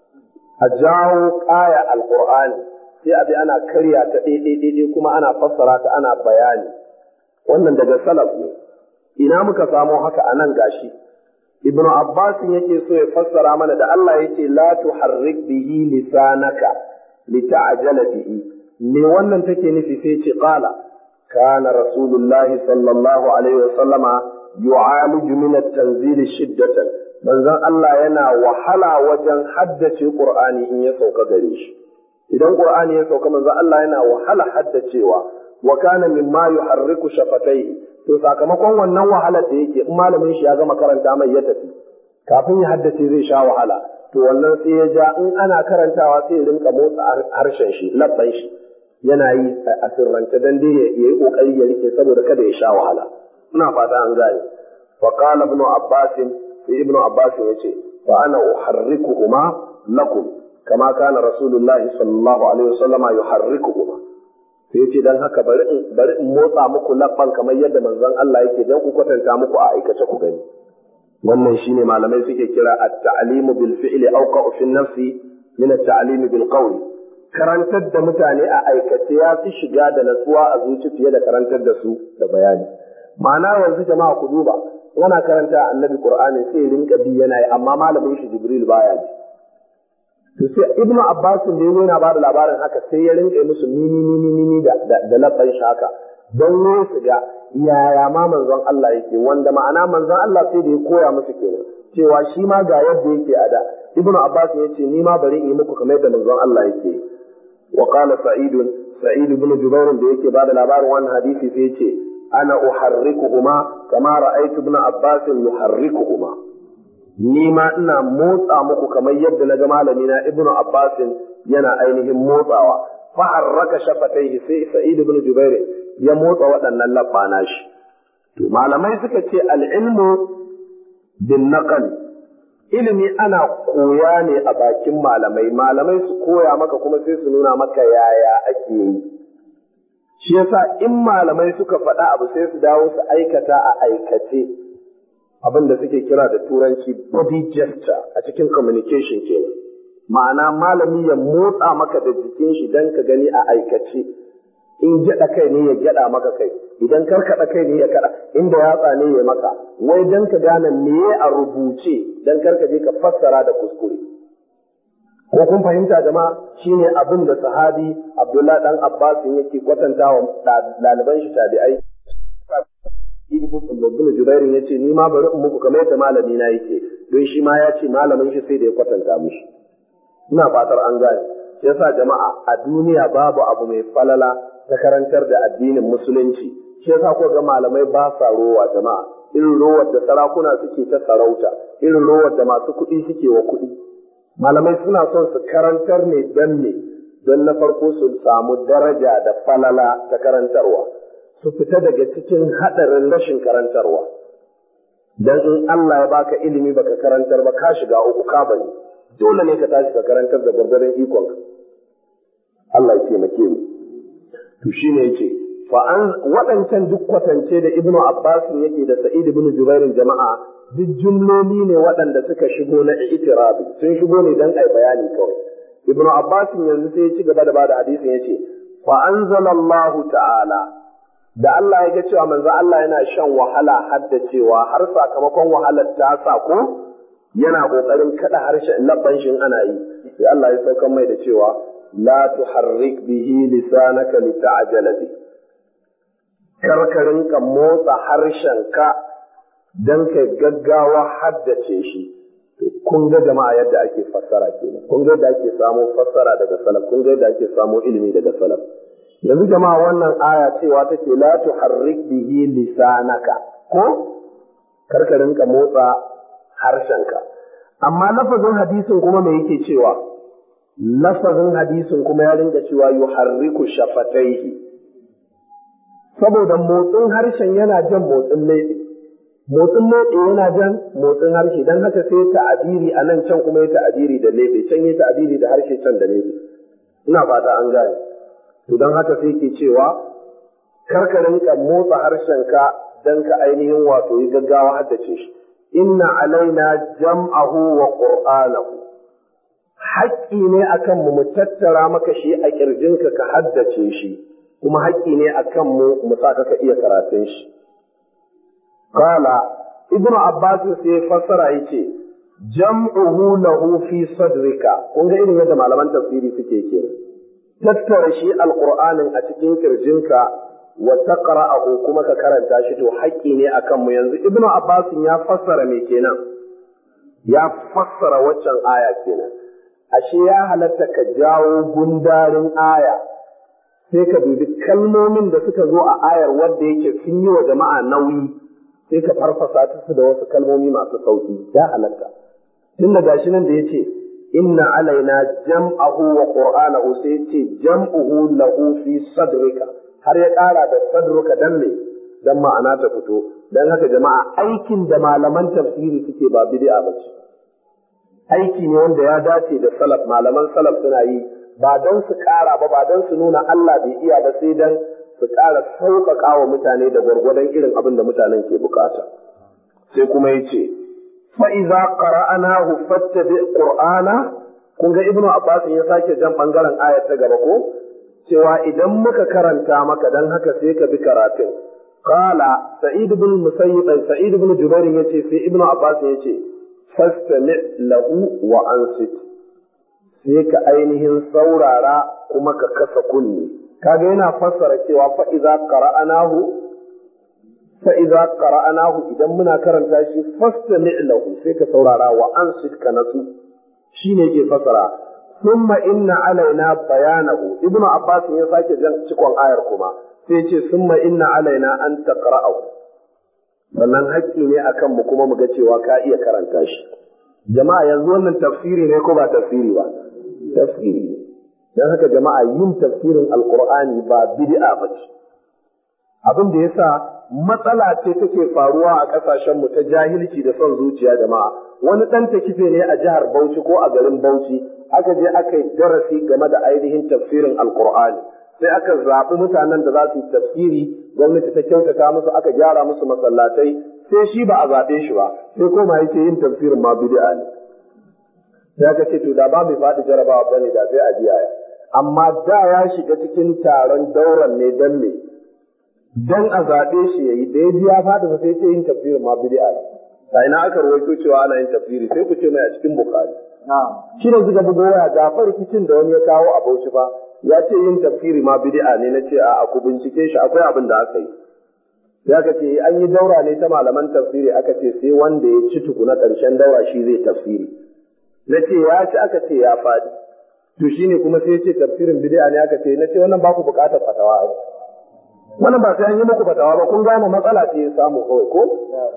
a jawo aya alqur'ani sai abi ana karya ta daidai kuma ana fassara ta ana bayani wannan daga salaf ne ina muka samo haka anan gashi Ibn Abbas yake so ya fassara mana da Allah yake la tuharrik bihi lisanaka lita'jala bihi me wannan take nufi sai ce qala kana rasulullahi sallallahu alaihi wasallama yu'aliju min at-tanzil shiddatan manzon Allah yana wahala wajen haddace Qur'ani in ya sauka gare shi idan Qur'ani ya sauka manzon Allah yana wahala haddacewa wa kana mimma yuharriku shafatayhi to sakamakon wannan wahalar da yake in malamin shi ya gama karanta mai ya tafi kafin ya haddace zai sha wahala to wannan sai ya ja in ana karantawa sai ya rinka motsa harshen shi labban shi yana yi a sirrance dan dai ya yi kokari ya rike saboda kada ya sha wahala ina fata an gane fa qala ibn abbas sai ibn abbas yace fa ana uharrikuhuma lakum kama kana rasulullah sallallahu alaihi wasallam yuharrikuhuma sai yace dan haka bari in motsa muku labban kamar yadda manzon Allah yake dan ku kwatanta muku a aikace ku gani wannan shine malamai suke kira at-ta'limu bil fi'li awqa'u fi an-nafsi min at-ta'limi bil qawli karantar da mutane a aikace ya fi shiga da natsuwa a zuci fiye da karantar da su da bayani ma'ana yanzu jama'a ku duba yana karanta annabi qur'ani sai ya rinka bi yana yi amma malamin shi jibril baya ji to sai ibnu abbas da yana ba da labarin haka sai ya rinka musu mini da labban shi haka don ne su ga yaya ma manzon Allah yake wanda ma'ana manzon Allah sai da ya koya musu kenan cewa shi ma ga yadda yake a da ibnu abbas ya ce ni ma bari in yi muku kamar yadda manzon Allah yake وقال سعيد بن جبير da yake bada labarin wannan hadisi sai yace ana uharrikuhuma kama ra'aytu ibn abbas yuharrikuhuma ni ma ina motsa muku kamar yadda naga malami na ibn abbas yana ainihin motsawa fa harraka shafataihi sai sa'id ibn jubair ya motsa waɗannan labbana shi to malamai suka ce al-ilmu bin naql ilimi ana koya ne a bakin malamai su koya maka kuma sai su nuna maka yaya ake yi shi yasa in malamai suka faɗa abu sai su dawo su aikata a aikace abin da suke kira da turanci body gesture a cikin communication kenan ma'ana malami ya motsa maka da jikin shi dan ka gani a aikace in gyaɗa kai ne ya gyaɗa maka kai idan karkaɗa kai ne ya kaɗa inda yatsa ne ya maka wai dan ka gane me a rubuce dan karka je ka fassara da kuskure ko kun fahimta jama'a shine abin da sahabi Abdullah dan Abbas yake kwatantawa ɗaliban shi tabi'ai Ibn Jubair yace ni ma bari in muku kamar yadda malami na yake don shi ma ya ce malamin shi sai da ya kwatanta mishi ina fatar an gane shi yasa jama'a a duniya babu abu mai falala ta karantar da addinin musulunci shi yasa ko ga malamai ba sa rowa jama'a irin rowar da sarakuna suke ta sarauta irin rowar da masu kuɗi suke wa kuɗi malamai suna son su karantar ne don na farko su samu daraja da falala ta karantarwa su fita daga cikin haɗarin rashin karantarwa dan in Allah ya baka ilimi baka karantar ba ka shiga uku ka bane dole ne ka tashi ka karantar da gwargwadon ikon Allah ya taimake mu to shine yace fa an waɗancan duk kwatance da Ibnu Abbas yake da Sa'id ibn Jubair jama'a duk jumloli ne waɗanda suka shigo na itirabi sun shigo ne dan ai bayani kawai Ibnu Abbas yanzu sai ya ci gaba da bada hadisin yace fa anzalallahu ta'ala da Allah ya ga cewa manzo Allah yana shan wahala haddacewa har sakamakon wahalar ta sa ko yana kokarin kada harshen labban shin ana yi sai Allah ya saukar mai da cewa la tuharrik bihi lisanaka lita'jala bi karkarin ka motsa harshen ka dan kai gaggawa haddace shi kun ga jama'a yadda ake fassara kenan kun ga yadda ake samo fassara daga salaf kun ga yadda ake samo ilimi daga salaf yanzu jama'a wannan aya cewa take la tuharrik bihi lisanaka ko karkarin ka motsa harshenka amma lafazin hadisin kuma me yake cewa lafazin hadisin kuma ya rinka cewa yuharriku shafataihi saboda motsin harshen yana jan motsin leɓe, motsin leɓe yana jan motsin harshe, don haka sai ta'abiri a nan, can kuma ya ta'abiri da leɓe, can ya ta'abiri da harshe, can da leɓe. Ina fata an gane. To don haka sai ke cewa kar ka rinka motsa harshenka don ka ainihin wato yi gaggawa haddace shi. Inna alaina jam'ahu wa qur'anahu. Haƙƙi ne akan mu tattara maka shi a ƙirjinka ka haddace shi, kuma haƙƙi ne akan mu sa ka iya karatun shi. Qala Ibnu Abbas sai fassara yace jam'uhu lahu fi sadrika. Kun ga irin yadda malaman tafsiri suke kenan. Tattara shi alqur'anin a cikin ƙirjinka wa taqra'ahu kuma ka karanta shi, to haƙƙi ne akan mu. Yanzu Ibnu Abbas ya fassara me kenan? Ya fassara waccan aya kenan. Ashe ya halatta ka jawo gundarin aya sai ka dubi kalmomin da suka zo a ayar wadda yake sun yi wa jama'a nauyi, sai ka farfasa su da wasu kalmomi masu sauki. Ya halatta. Tun da gashi nan da yace inna alaina jam'ahu wa qur'anahu, sai yace jam'uhu lahu fi sadrika, har ya ƙara da sadruka dan me, dan ma'ana ta fito. Dan haka jama'a, aikin da malaman tafsiri suke ba bid'a bace, aiki ne wanda ya dace da salaf. Malaman salaf suna yi ba don su ƙara ba don su nuna Allah bai iya ba, sai dan su ƙara sauƙaƙa wa mutane da gwargwadon irin abin da mutanen ke bukata. Sai kuma yace fa iza qara'nahu fattabi qur'ana. Kun ga Ibnu Abbas ya sake jan bangaren ayar ta gaba ko, cewa idan muka karanta maka dan haka sai ka bi karatun. Qala Sa'id ibn Musayyib, Sa'id ibn Jubair yace, sai Ibnu Abbas yace fastami' lahu wa ansit, sai ka ainihin saurara kuma ka kasa kunne. Kaga yana fassara cewa fa iza qara'anahu idan muna karanta shi fastami' lahu, sai ka saurara, wa ansit ka nasu, shine yake fassara thumma inna alaina bayanahu. Ibnu Abbas ya sake jan cikon ayar kuma sai ce thumma inna alaina an taqra'ahu, sannan haƙƙi ne akan mu kuma mu ga cewa ka iya karanta shi. Jama'a yanzu wannan tafsiri ne ko ba tafsiri ba? Tafsiri ne. Dan haka jama'a, yin tafsirin alqur'ani ba bid'a ba ce. Abin da yasa matsala ce take faruwa a ƙasashen mu ta jahilci da son zuciya jama'a. Wani ɗan takife ne a jihar Bauchi ko a garin Bauchi, aka je aka yi darasi game da ainihin tafsirin alqur'ani. Sai aka zaɓi mutanen da za su yi tafsiri, gwamnati ta kyautata musu, aka gyara musu masallatai, sai shi ba a zaɓe shi ba, sai koma yake yin tafsirin ma bid'a ne. Sai aka ce to da ba mai faɗi jarabawa bane, da sai a biya ya. Amma da ya shiga cikin taron dauran ne dan me? Dan a zaɓe shi yayi, da ya ji ya faɗi sai ce yin tafsirin ma bid'a ne. Da ina aka rawaito cewa ana yin tafsiri, sai ku ce mai a cikin Bukhari. Shi ne suka bugo waya ga rikicin da wani ya kawo a Bauchi fa, ya ce yin tafsiri ma bid'a ne. Na ce a ku bincike shi, akwai abin da aka yi. Ya ka ce an yi daura ne ta malaman tafsiri, aka ce sai wanda ya ci tukuna ƙarshen daura shi zai tafsiri. Na ce ya ci, aka ce ya faɗi. To shi ne kuma sai ya ce tafsirin bid'a ne, aka ce. Na ce wannan ba ku buƙatar fatawa ai. Wannan ba sai an yi muku fatawa ba, kun gane matsala ce ya samu kawai ko?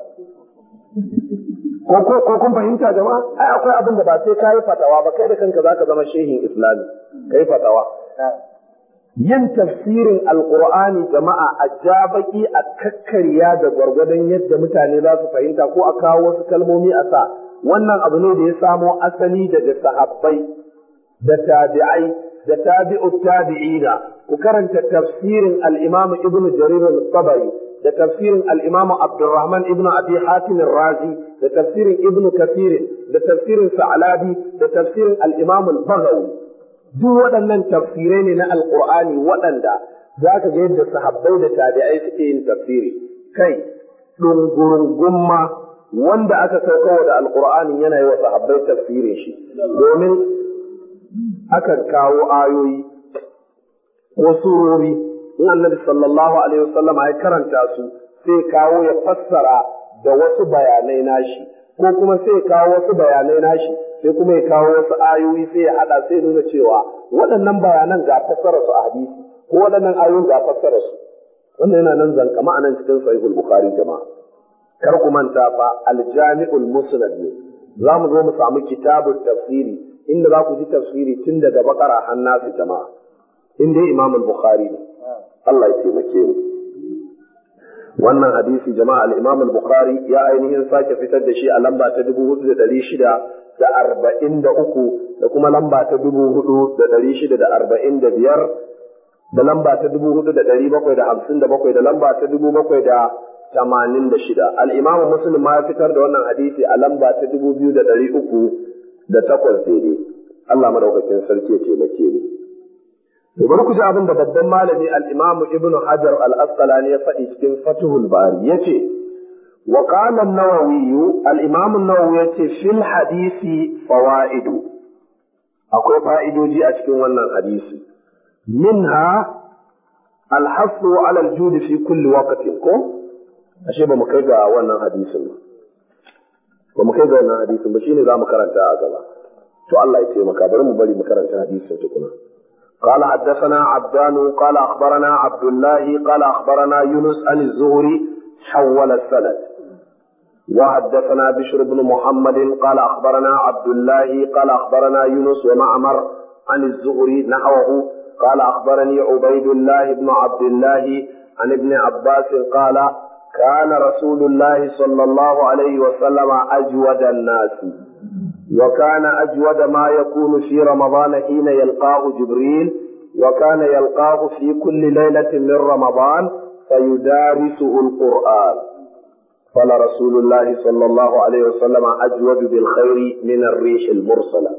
Ko kun fahimta jama'a? Ai akwai abin da ba sai ka yi fatawa ba, kai da kanka zaka zama shehin Islami, kai fatawa. Yin tafsirin alqur'ani jama'a, a ja baki a kakkarya da gwargwadon yadda mutane za su fahimta, ko a kawo wasu kalmomi a sa, wannan abu ne da ya samo asali daga sahabbai da tabi'ai da tabi'ut tabi'ina. Ku karanta tafsirin al-Imam Ibn Jarir al-Tabari da tafsirin al-Imam Abdurrahman ibn Abi Hatim al-Razi da tafsirin Ibn Kathir da tafsirin Sa'labi da tafsirin al-Imam al-Baghawi. Duk waɗannan tafsirai ne na Alƙur'ani waɗanda za ka ga yadda sahabbai da tabi'ai suke yin tafsiri. Kai ɗungurungun ma wanda aka saukowa da Alƙur'ani yana yi wa sahabbai tafsirin shi, domin akan kawo ayoyi ko surori, in Annabi sallallahu alaihi wasallam ya karanta su, sai kawo ya fassara da wasu bayanai nashi, ko kuma sai kawo wasu bayanai nashi, sai kuma ya kawo wasu ayoyi sai ya hada, sai nuna cewa waɗannan bayanan ga fassara su a hadisi, ko waɗannan ayoyin ga fassara su. Wannan yana nan zankama a nan cikin Sahihul Bukhari jama'a. Kar ku manta fa al-Jami'ul Musnad ne. Za mu zo mu samu kitabut tafsiri, inda za ku ji tafsiri tun daga Baqara har Nas jama'a. In dai Imam Bukhari ne. Allah ya taimake mu. wannan hadisi jama'a al-Imam al-Bukhari ya ainihin sake fitar da shi a lamba ta 4643 da kuma lamba ta 4645 da lamba ta 4757 da lamba ta 786. Al-Imam Muslim ma ya fitar da wannan hadisi a lamba ta 2308 daidai. Allah madaukakin sarki ya taimake mu. To bari ku ji abin da babban malami al-Imam Ibn Hajar al-Asqalani ya faɗi cikin Fathul Bari yace wa qala an-Nawawi al-Imam an-Nawawi yace fil hadisi fawaidu, akwai fa'idoji a cikin wannan hadisi. Minha al-hasu ala al-jud fi kulli waqtin, ko ashe ba mu kai ga wannan hadisin ba mu kai ga wannan hadisin ba, shine zamu karanta a gaba. To Allah ya taimaka, bari mu bari mu karanta hadisin tukuna. قال حدثنا عبدان قال أخبرنا عبد الله قال أخبرنا يونس عن الزهري حول السند. وحدثنا بشر بن محمد قال أخبرنا عبد الله قال أخبرنا يونس ومعمر عن الزهري نحوه. قال أخبرني عبيد الله بن عبد الله عن ابن عباس قال كان رسول الله صلى الله عليه وسلم أجود الناس، وكان أجود ما يكون في رمضان حين يلقاه جبريل، وكان يلقاه في كل ليلة من رمضان فيدارسه القرآن. قال رسول الله صلى الله عليه وسلم أجود بالخير من الريح المرسلة.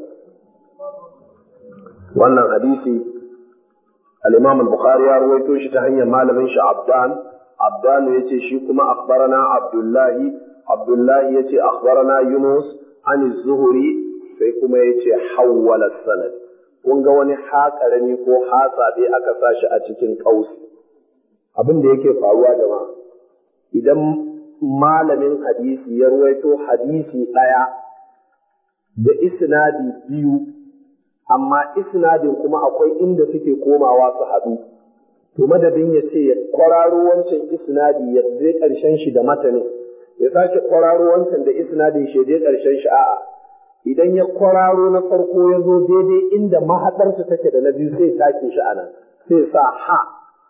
وأن حديثي الإمام البخاري رويته شتهي مال من عبدان يتي شيكما أخبرنا عبد الله يتي أخبرنا يونس عن الزهري sai kuma ya ce hawwala sanad. Kun ga wani haƙarami ko hatsabe aka sashi a cikin ƙausi. Abin da yake faruwa jama'a, idan malamin hadisi ya ruwaito hadisi ɗaya da isnadi biyu, amma isnadin kuma akwai inda suke komawa su haɗu, to madadin ya ce ya kwararo wancan isnadi ya je ƙarshen shi da matanin, ya sake kwararo wancan da isnadin shi je ƙarshen shi, a'a, idan ya kwararo na farko ya zo daidai inda mahaɗarsa take da na biyu sai take shi a nan, sai sa ha.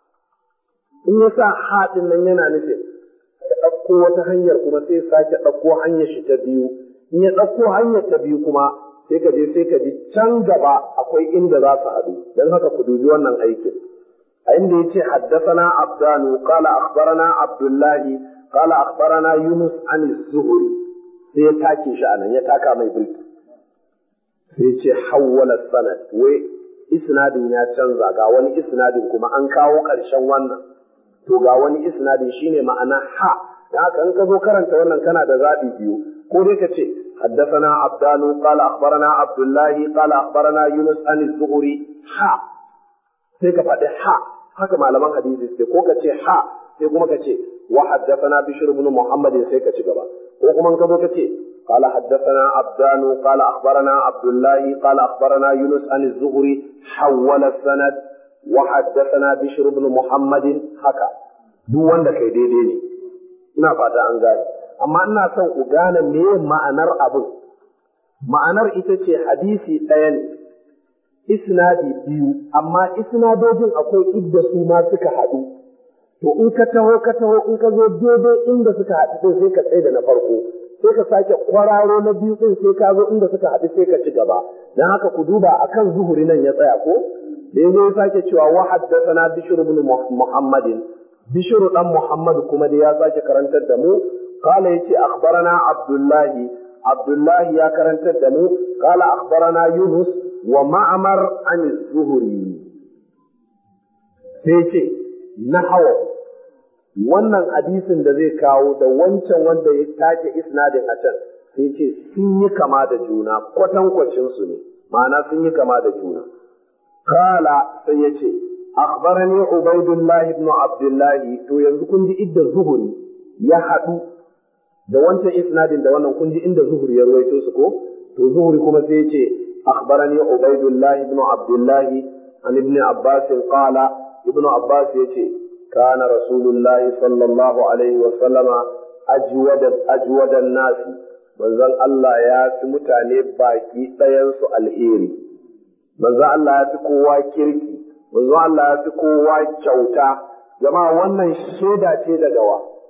In ya sa ha ɗin nan yana nufin ya ɗauko wata hanyar kuma sai sake ɗauko hanyar shi ta biyu. In ya ɗauko hanyar ta biyu kuma sai ka je sai ka ji can gaba akwai inda za su haɗu. Don haka ku dubi wannan aikin. A inda ya ce haddasana Abdanu qala akhbarana Abdullahi qala akhbarana Yunus an az-Zuhri, sai ya take shi anan, ya taka mai birki. Sai ya ce hawwala sanad, wai isnadin ya canza, ga wani isnadin kuma an kawo ƙarshen wannan. To ga wani isnadin shine ma'ana ha. Da haka in ka zo karanta wannan kana da zaɓi biyu, ko dai ka ce حدثنا عبدان قال أخبرنا عبد الله قال أخبرنا يونس عن الزهري ها، sai ka faɗi ha, haka malaman hadisi sai ko ka ce ha sai kuma ka ce wa haddathana bishr ibn muhammad sai ka ci gaba, ko kuma ka zo ka ce قال حدثنا عبدان قال أخبرنا عبد الله قال أخبرنا يونس عن الزهري حول السند وحدثنا بشر بن محمد haka. Duk wanda kai daidai ne, ina fata an gane. Amma ina son ku gane me ma'anar abin. Ma'anar ita ce hadisi ɗaya ne, isnadi biyu, amma isnadojin akwai idda su ma suka haɗu. To in ka taho in ka zo daidai inda suka haɗu din sai ka tsaye da na farko, sai ka sake kwararo na biyu din sai ka zo inda suka haɗu sai ka ci gaba. Dan haka ku duba akan zuhuri nan ya tsaya ko? Da yazo ya sake cewa wa haddathana Bishr ibn Muhammadin, Bishr dan Muhammad kuma da ya sake karantar da mu. قال يتي أخبرنا عبد الله يا كرنت الدمو. قال أخبرنا يونس ومعمر عن الزهري. سيتي نحو wannan hadisin da zai kawo da wancan wanda ya take isnadin a can, sai ce sun yi kama da juna, kwatankwacin su ne, ma'ana sun yi kama da juna. Kala sai ya ce akhbarani Ubaidullah ibn Abdullah, to yanzu kun ji idda Zuhuri ya haɗu da wancan isnadin da wannan, kun ji inda Zuhri ya ruwaito su ko? To Zuhri kuma sai ya ce akhbarani Ubaidullah ibn Abdullah an ibn Abbas qala, ibn Abbas yace kana Rasulullahi sallallahu alaihi wa sallama ajwada an-nas, manzon Allah ya fi mutane baki ɗayan su alheri, manzon Allah ya fi kowa kirki, manzon Allah ya fi kowa kyauta. Jama'a wannan shaida ce daga wa?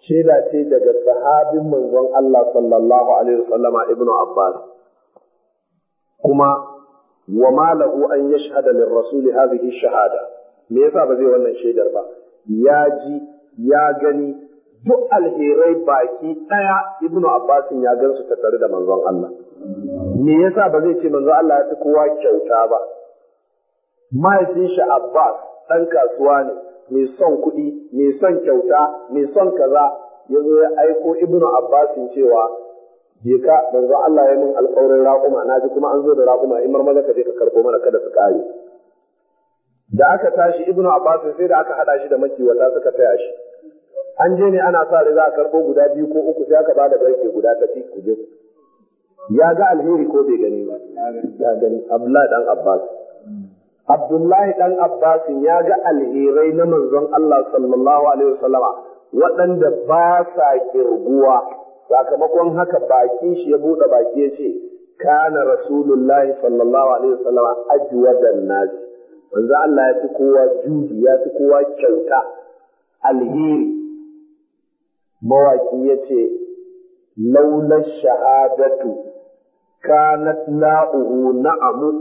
shaida ce daga sahabin manzon Allah sallallahu alaihi wasallama Ibn Abbas. Kuma wa ma lahu an yashhada lirrasul hadhihi shahada, me yasa ba zai wannan shaidar ba? Ya ji ya gani duk alherai baki daya Ibn Abbas ya gansu tattare da manzon Allah. Me yasa ba zai ce manzon Allah ya fi kowa kyauta ba? Mahaifin shi Abbas ɗan kasuwa ne, mai son kuɗi, mai son kyauta, mai son kaza, ya zo ya aiko Ibnu Abbasin cewa je ka manzo Allah ya min alƙawarin raƙuma, na ji kuma an zo da raƙuma, in marmaza ka je ka karɓo mana kada su ƙare. Da aka tashi Ibnu Abbasin sai da aka haɗa shi da makiwata suka taya shi. An je ne ana sa da za a karɓo guda biyu ko uku sai aka bada garke guda tafi ku je. Ya ga alheri ko bai gani ba? Ya gani. Abdullahi dan Abbas. Abdullahi ɗan Abbasin ya ga alherai na manzon Allah sallallahu alaihi wasallama waɗanda ba sa kirguwa, sakamakon haka baki shi ya buɗe baki ya ce kana rasulullahi sallallahu alaihi wasallama ajwadan nas. Manzon Allah ya fi kowa judi, ya fi kowa kyauta, alheri. Mawaki ya ce laula shahadatu kanat la'uhu na'amu,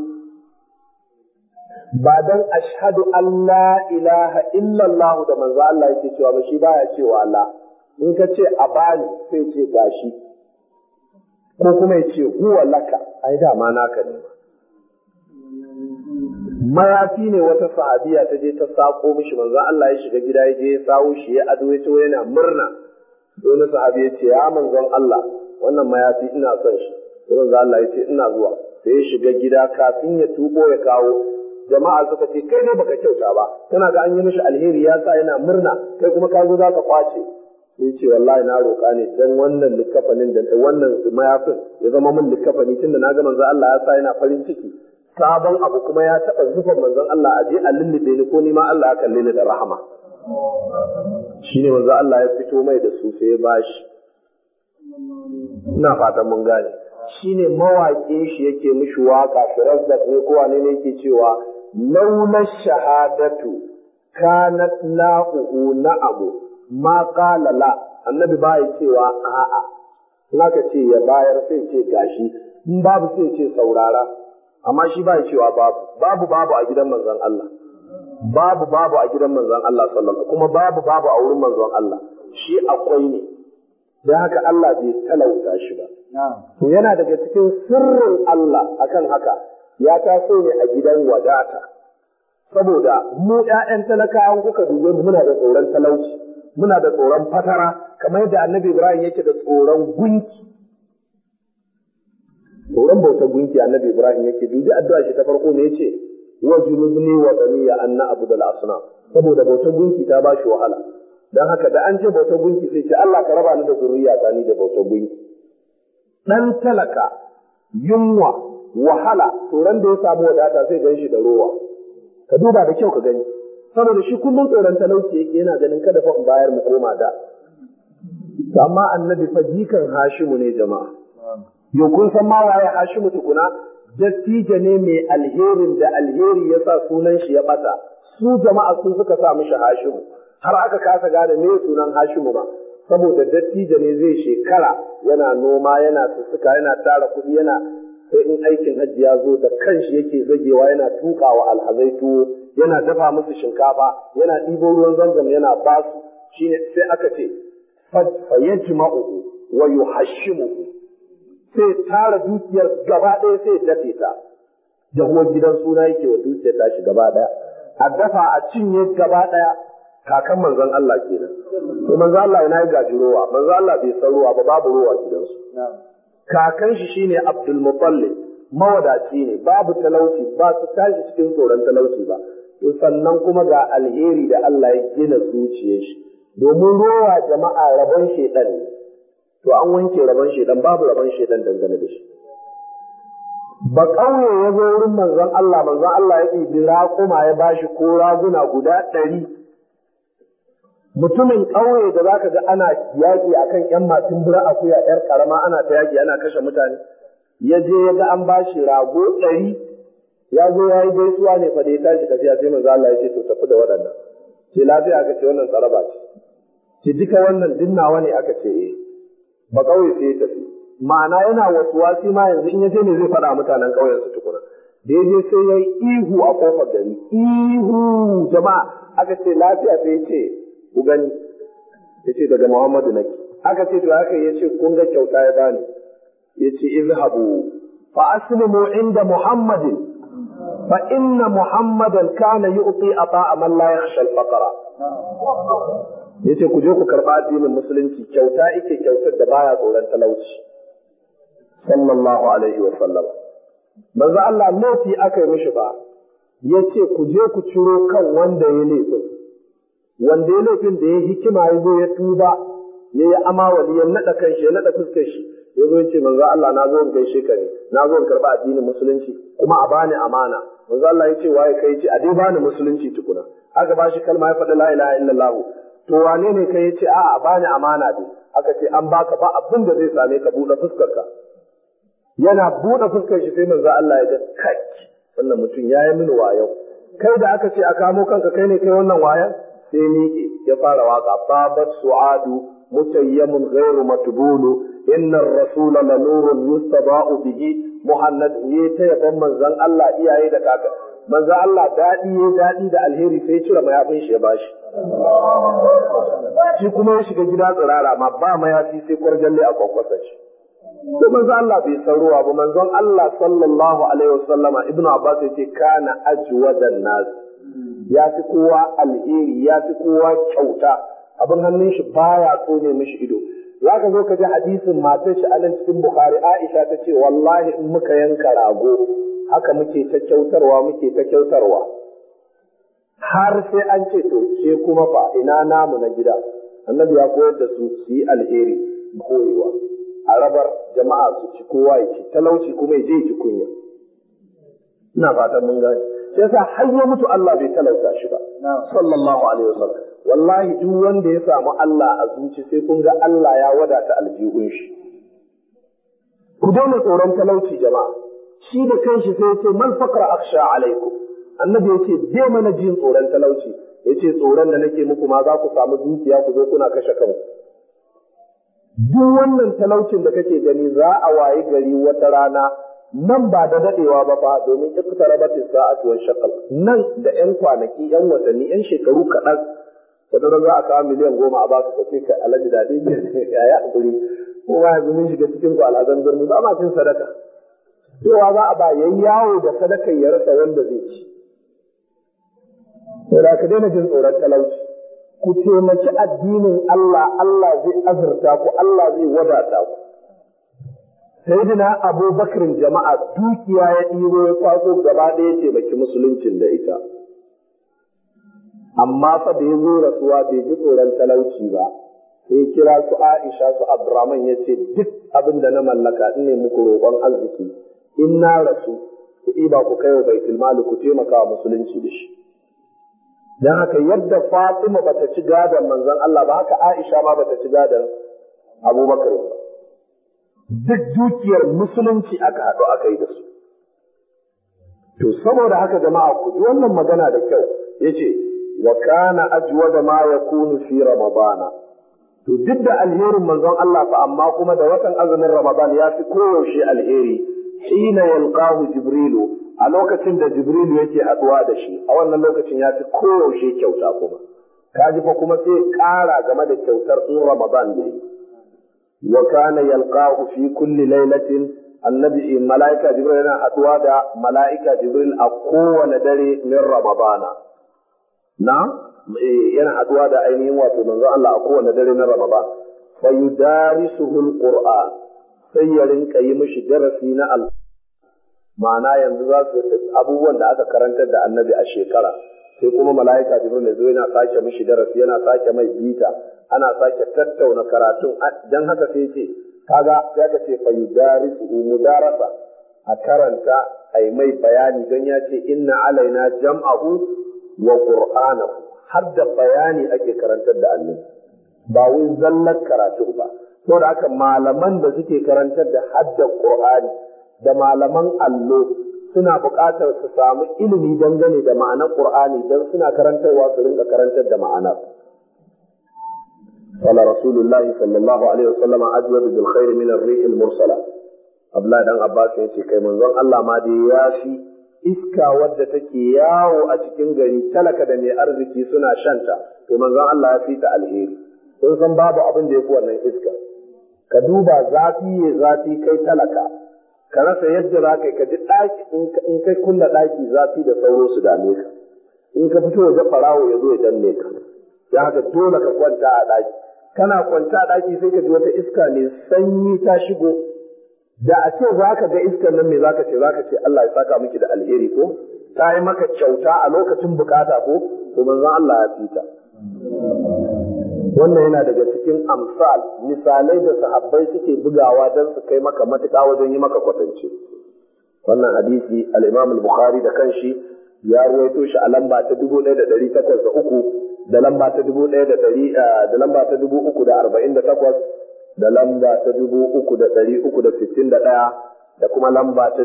ba dan ashhadu an la ilaha illallah da manzo Allah yake cewa ba, shi baya cewa la. In ka ce a bani sai ce gashi, ko kuma ya ce huwa laka, ai dama naka ne. Mayafi ne wata sahabiya ta je ta sako mishi, manzo Allah ya shiga gida ya je ya sawo shi ya ado ya yana murna. Wani sahabi ya ce ya manzon Allah wannan mayafi ina son shi. Manzo Allah ya ce ina zuwa. Sai ya shiga gida kafin ya tubo ya kawo, jama'a suka ce kai ne baka kyauta ba, kana ga an yi mishi alheri ya sa yana murna, kai kuma ka zo za ka kwace. Sai ce wallahi na roƙa ne dan wannan likafanin da wannan mayafin ya zama min likafani, tunda na ga manzon Allah ya sa yana farin ciki. Sabon abu kuma ya taɓa zufan manzon Allah a je a lullube ni ko ni ma Allah ya kalle ni da rahama. Shine manzon Allah ya fito mai da su sai ya bashi. Ina fatan mun gane. Shine mawaƙin shi yake mishi waka, Firazzaq ne ko wane ne yake cewa laula shahadatu kanat la'uhu na'amu ma qala la. Annabi bai cewa a'a, in aka ce ya bayar sai ce gashi, in babu sai ce saurara, amma shi bai cewa babu a gidan manzon Allah, babu a gidan manzon Allah sallallahu, kuma babu a wurin manzon Allah, shi akwai ne. Da haka Allah bai talauta shi ba. To yana daga cikin sirrin Allah akan haka, ya taso ne a gidan wadata. Saboda mu ƴaƴan talakawan kuka dube mu muna da tsoron talauci, muna da tsoron fatara, kamar yadda Annabi Ibrahim yake da tsoron gunki. Tsoron bautar gunki Annabi Ibrahim yake, dubi addu'a shi ta farko ne yace wa junubni wa baniya an na'budu al-asnam, saboda bautar gunki ta bashi wahala. Dan haka da an ce bautar gunki sai ce Allah ka raba ni da zuriya tsani da bautar gunki. Dan talaka, yunwa, wahala, tsoron da ya samu wadata sai gan shi da rowa. Ka duba da kyau ka gani, saboda shi kullum tsoron talauci yake, yana ganin kada fa in bayar mu koma da. Amma annabi fa jikan Hashimu ne jama'a. Yo kun san ma waye Hashimu tukuna? Dattijo ne mai alherin da alheri ya sa sunan shi ya bata. Su jama'a sun suka sa mishi Hashimu. Har aka kasa gane me sunan Hashimu ma. Saboda dattijo ne zai shekara yana noma, yana sussuka, yana tara kuɗi, yana sai in aikin hajji ya zo da kanshi yake zagewa, yana tukawa alhazai tuwo, yana dafa musu shinkafa, yana ɗibo ruwan zamzam yana basu. Shine sai aka ce fa yajma'uhu wa yuhashshimuhu, sai tara dukiyar gaba ɗaya sai dafe ta. Jahuwar gidan suna yake wa dukiyar tashi gaba ɗaya, a dafa a cinye gaba ɗaya. Kakan manzon Allah kenan. To manzon Allah yana gaji rowa, manzon Allah bai san rowa ba, babu rowa gidansu. Kakan shi shine Abdul Muttalib, mawadaci ne, babu talauci, ba su tashi cikin tsoron talauci ba. To sannan kuma ga alheri da Allah ya gina zuciyar shi. Domin rowa jama'a rabon shedan ne. To an wanke rabon shedan, babu rabon shedan dangane da shi. Ba ƙauye ya zo wurin manzon Allah ya ɗibi raƙuma ya bashi ko raguna guda 100. Mutumin ƙauye da za ka ga ana yaƙi a kan ‘yan matin bura akuya ‘yar ƙarama ana ta yaƙi ana kashe mutane, ya je ya ga an ba shi rago 100, ya zo ya yi gaisuwa ne fa da ya tashi tafiya sai manzo Allah ya ce to tafi da waɗannan. Ce lafiya ka ce wannan tsaraba ce. ki duka wannan dinnawa ne aka ce ba kauye sai ya tafi ma'ana yana wasuwasi ma yanzu in ya je ne zai faɗa mutanen ƙauyen su tukuna da ya je sai ya yi ihu a ƙofar gari ihu jama'a aka ce lafiya sai ya ce ku gani ya ce daga Muhammadu nake aka ce to haka ya ce kun ga kyauta ya bani ya ce izhabu fa aslimu inda Muhammadin fa inna Muhammadan kana yu'ti ata'a man la yakhsha al-faqra ya ce ku je ku karɓa addinin musulunci kyauta ike kyautar da baya tsoron talauci sallallahu alaihi wa sallam manzo Allah laifi aka yi mishi ba yace ku je ku ciro kan wanda ya laifin da ya hikima ya zo ya tuba ya yi amawali ya naɗa kanshi ya naɗa fuskar shi ya zo ya ce manzo Allah na zo in gaishe ka ne na zo in karɓa addinin musulunci kuma a bani amana manzo Allah ya ce waye kai ce a dai bani musulunci tukuna aka ba shi kalma ya faɗi la ilaha illallah to wane ne kai ya ce a bani amana dai aka ce an baka ba abin da zai same ka buɗe fuskar ka yana buɗe fuskar shi sai manzo Allah ya ga kai wannan mutum ya yi mini wayo kai da aka ce a kamo kanka kai ne kai wannan wayan sai miƙe ya fara waka babat su'adu mutayyamun ghairu matbulu inna ar-rasul la nurun yustaba'u bihi muhammad ya ta yaban manzon Allah iyaye da kaka manzon Allah daɗi da alheri sai ya cire mayafin shi ya bashi shi kuma ya shiga gida tsirara ma ba mayafi sai kwarjalle a kwakwasa shi to manzon Allah bai san ruwa ba manzon Allah sallallahu alaihi wasallama ibnu abbas yace kana ajwadan nas ya fi kowa alheri ya fi kowa kyauta abin hannun shi baya tsone mishi ido za ka zo ka ji hadisin matar shi anan cikin bukhari aisha ta ce wallahi in muka yanka rago haka muke ta kyautarwa har sai an ce to ce kuma fa ina namu na gida annabi ya koyar da su yi alheri koyewa a rabar jama'a su ci kowa ya ci talauci kuma ya je ya ci kunya ina fatan mun gane sai yasa har ya mutu Allah bai talauta shi ba sallallahu alaihi wasallam wallahi duk wanda ya samu Allah a zuci sai kun ga Allah ya wadata aljihun shi ku daina tsoron talauci jama'a shi da kanshi sai yace mal faqra akhsha alaikum annabi yace bai mana jin tsoron talauci yace tsoron da nake muku ma za ku samu dukiya ku zo kuna kashe kanku duk wannan talaucin da kake gani za a wayi gari wata rana nan ba da dadewa ba fa domin iqtarabatis sa'atu wa shaqal nan da yan kwanaki yan watanni yan shekaru kaɗan wata za a kawo miliyan 10 a ba su kace kai alaji dade yaya hakuri kowa yanzu mun shiga cikin ku al'azan birni ba ma cin sadaka cewa za a ba yayi yawo da sadakar ya rasa wanda zai ci to da ka daina jin tsoron talauci ku taimaki addinin Allah Allah zai azurta ku Allah zai wadata ku Sayyidina Abu Bakrin jama'a dukiya ya ɗiro ya kwaso gaba ɗaya taimaki musuluncin da ita. Amma fa da ya zo rasuwa bai ji tsoron talauci ba, sai kira su Aisha su Abdurrahman ya ce duk abin da na mallaka in ne muku roƙon arziki, in na rasu ku ɗiba ku kai wa baitul mali ku taimaka wa musulunci da shi. Don haka yadda Fatima bata ci gadon manzon Allah ba haka Aisha ma bata ci gadon Abu Bakr ba. Duk dukiyar musulunci aka haɗu aka yi da su. To saboda haka jama'a ku ji wannan magana da kyau yace wa kana ajwada ma yakunu fi ramadana. To duk da alherin manzon Allah fa amma kuma da watan azumin Ramadan ya fi koyaushe alheri hina yalqahu Jibrilu a lokacin da Jibrilu yake haɗuwa da shi a wannan lokacin ya fi koyaushe kyauta kuma. Kaji fa kuma sai ƙara game da kyautar in Ramadan ne. وكان يلقاه في كل ليلة النبي ملائكة جبريل أدوى ملائكة جبريل أقوى ندري من رمضان نعم yana haɗuwa da ainihin wato manzo Allah a kowane dare na Ramadan fa yudarisuhu alquran sai ya rinka yi mishi darasi na al ma'ana yanzu za su abubuwan da aka karantar da annabi a shekara sai kuma mala'ika jibril ya zo yana sake mishi darasi yana sake mai bita ana sake tattauna karatun dan haka sai ce kaga ya ka ce fa yudarisuhu mudarasa a karanta ai mai bayani dan ya ce inna alaina jam'ahu wa qur'anahu har da bayani ake karantar da annabi ba wai zallar karatu ba saboda haka malaman da suke karantar da hadda qur'ani da malaman allo suna buƙatar su samu ilimi dangane da ma'anar qur'ani dan suna karantarwa su rinka karantar da ma'anar qala rasulullahi sallallahu alaihi wasallam ajwadu bil khair min ar-rih al-mursala. Abdullahi dan Abbas ya ce kai manzon Allah ma dai ya fi iska wadda take yawo a cikin gari talaka da mai arziki suna shanta, to manzon Allah ya fi ta alheri. Kun san babu abin da ya fi wannan iska. Ka duba zafi ya zafi kai talaka, ka rasa yadda za ka ji ɗaki in kai kulla ɗaki zafi da sauro su dame ka. In ka fito waje farawo ya zo ya danne ka. Ya haka dole ka kwanta a ɗaki. Kana kwanta a ɗaki sai ka ji wata iska mai sanyi ta shigo. Da a ce za ka ga iskar nan me za ka ce Allah ya saka miki da alheri ko ta yi maka kyauta a lokacin bukata ko to manzon Allah ya fita. Wannan yana daga cikin misalai da sahabbai suke bugawa don su kai maka matuƙa wajen yi maka kwatance. Wannan hadisi al-Imam al-Bukhari da kanshi ya ruwaito shi a lamba ta 1803 da lamba ta 1348 da lamba ta 3361 da kuma lamba ta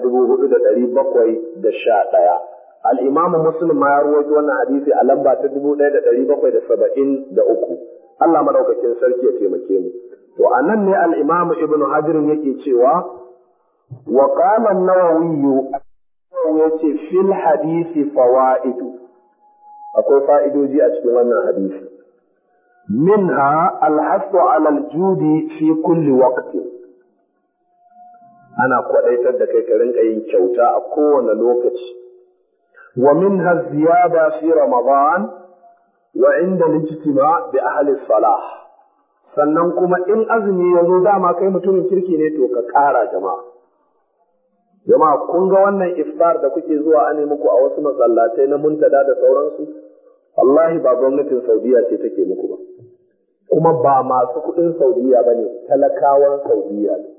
4711. Al-Imam Muslim ma ya ruwaito wannan hadisi a lamba ta 1773. Allah madaukakin sarki ya taimake mu. To anan ne al-Imam Ibn Hajar yake cewa wa qala an-Nawawi yace fil hadisi fawaidu. Akwai fa'idoji a cikin wannan hadisi. Minha al-hasu ala al-judi fi kulli waqti. Ana kwadaitar da kai ka rinka yin kyauta a kowane lokaci. Wa minha ziyada fi Ramadan wa inda lijtima bi ahli salah. Sannan kuma in azumi ya zo dama kai mutumin kirki ne to ka ƙara jama'a. Jama'a kun ga wannan iftar da kuke zuwa ane muku a wasu masallatai na Muntada da sauransu, wallahi ba gwamnatin Saudiya ce take muku ba. Kuma ba masu kuɗin Saudiya ba ne, talakawan Saudiya ne.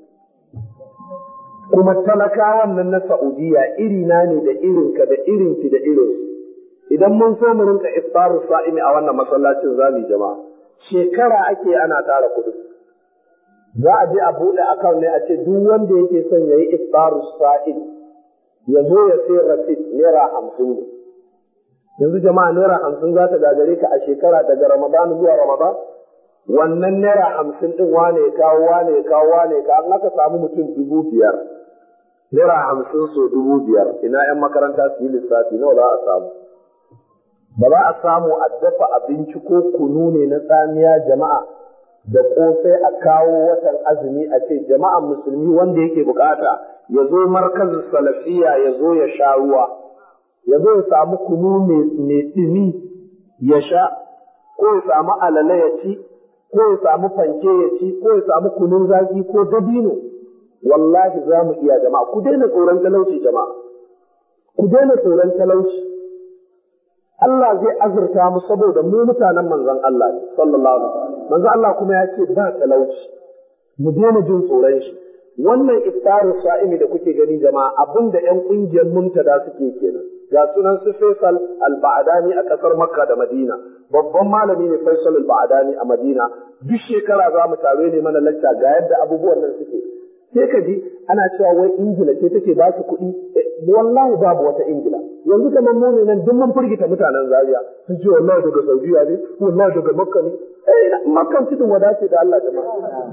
Kuma talakawan nan na Saudiya irina ne da irinka da irinki da irinsu. Idan mun so mu rinka iftaru sa'imi a wannan masallacin zamu jama'a, shekara ake ana tara kuɗi. Za a je a buɗe account ne a ce duk wanda yake son ya yi iftaru sa'im ya zo ya sai rasit naira 50 ne. Yanzu jama'a naira 50 za ta gagare ka a shekara daga Ramadan zuwa Ramadan? Wannan naira 50 ɗin wane ya kawo an aka samu mutum 5,000. Naira 50 so 5,000 ina 'yan makaranta su yi lissafi nawa za a samu? Ba za a samu a dafa abinci ko kunu ne na tsamiya jama'a da kosai a kawo watan azumi a ce jama'an musulmi wanda yake bukata ya zo markazin salafiya ya zo ya sha ruwa, ya zo ya samu kunu mai ɗumi ya sha, ko ya samu alale ya ci, ko ya samu fanke ya ci, ko ya samu kunun zaki ko dabino. Wallahi za mu iya jama'a, ku daina tsoron talauci jama'a, ku daina tsoron talauci. Allah zai azurta mu saboda mu mutanen manzon Allah ne sallallahu alaihi wasallam. Manzon Allah kuma ya ce ba talauci. Mu daina jin tsoron shi. Wannan iftaru sa'imi da kuke gani jama'a abinda ƴan ƙungiyar Muntada suke kenan. Ga sunan su Faisal Al-Ba'dani a ƙasar Makka da Madina. Babban malami ne Faisal Al-Ba'dani a Madina. Duk shekara za mu tare ne mana lacca ga yadda abubuwan nan suke. Sai ka ji ana cewa wai Ingila ce take ba su kuɗi. Wallahi babu wata Ingila. Yanzu kamar mu ne nan duk mun firgita mutanen Zaria. Sun ce wallahi daga Saudiya ne, wallahi daga Makka ne. Makkan cikin wadace da Allah jama'a.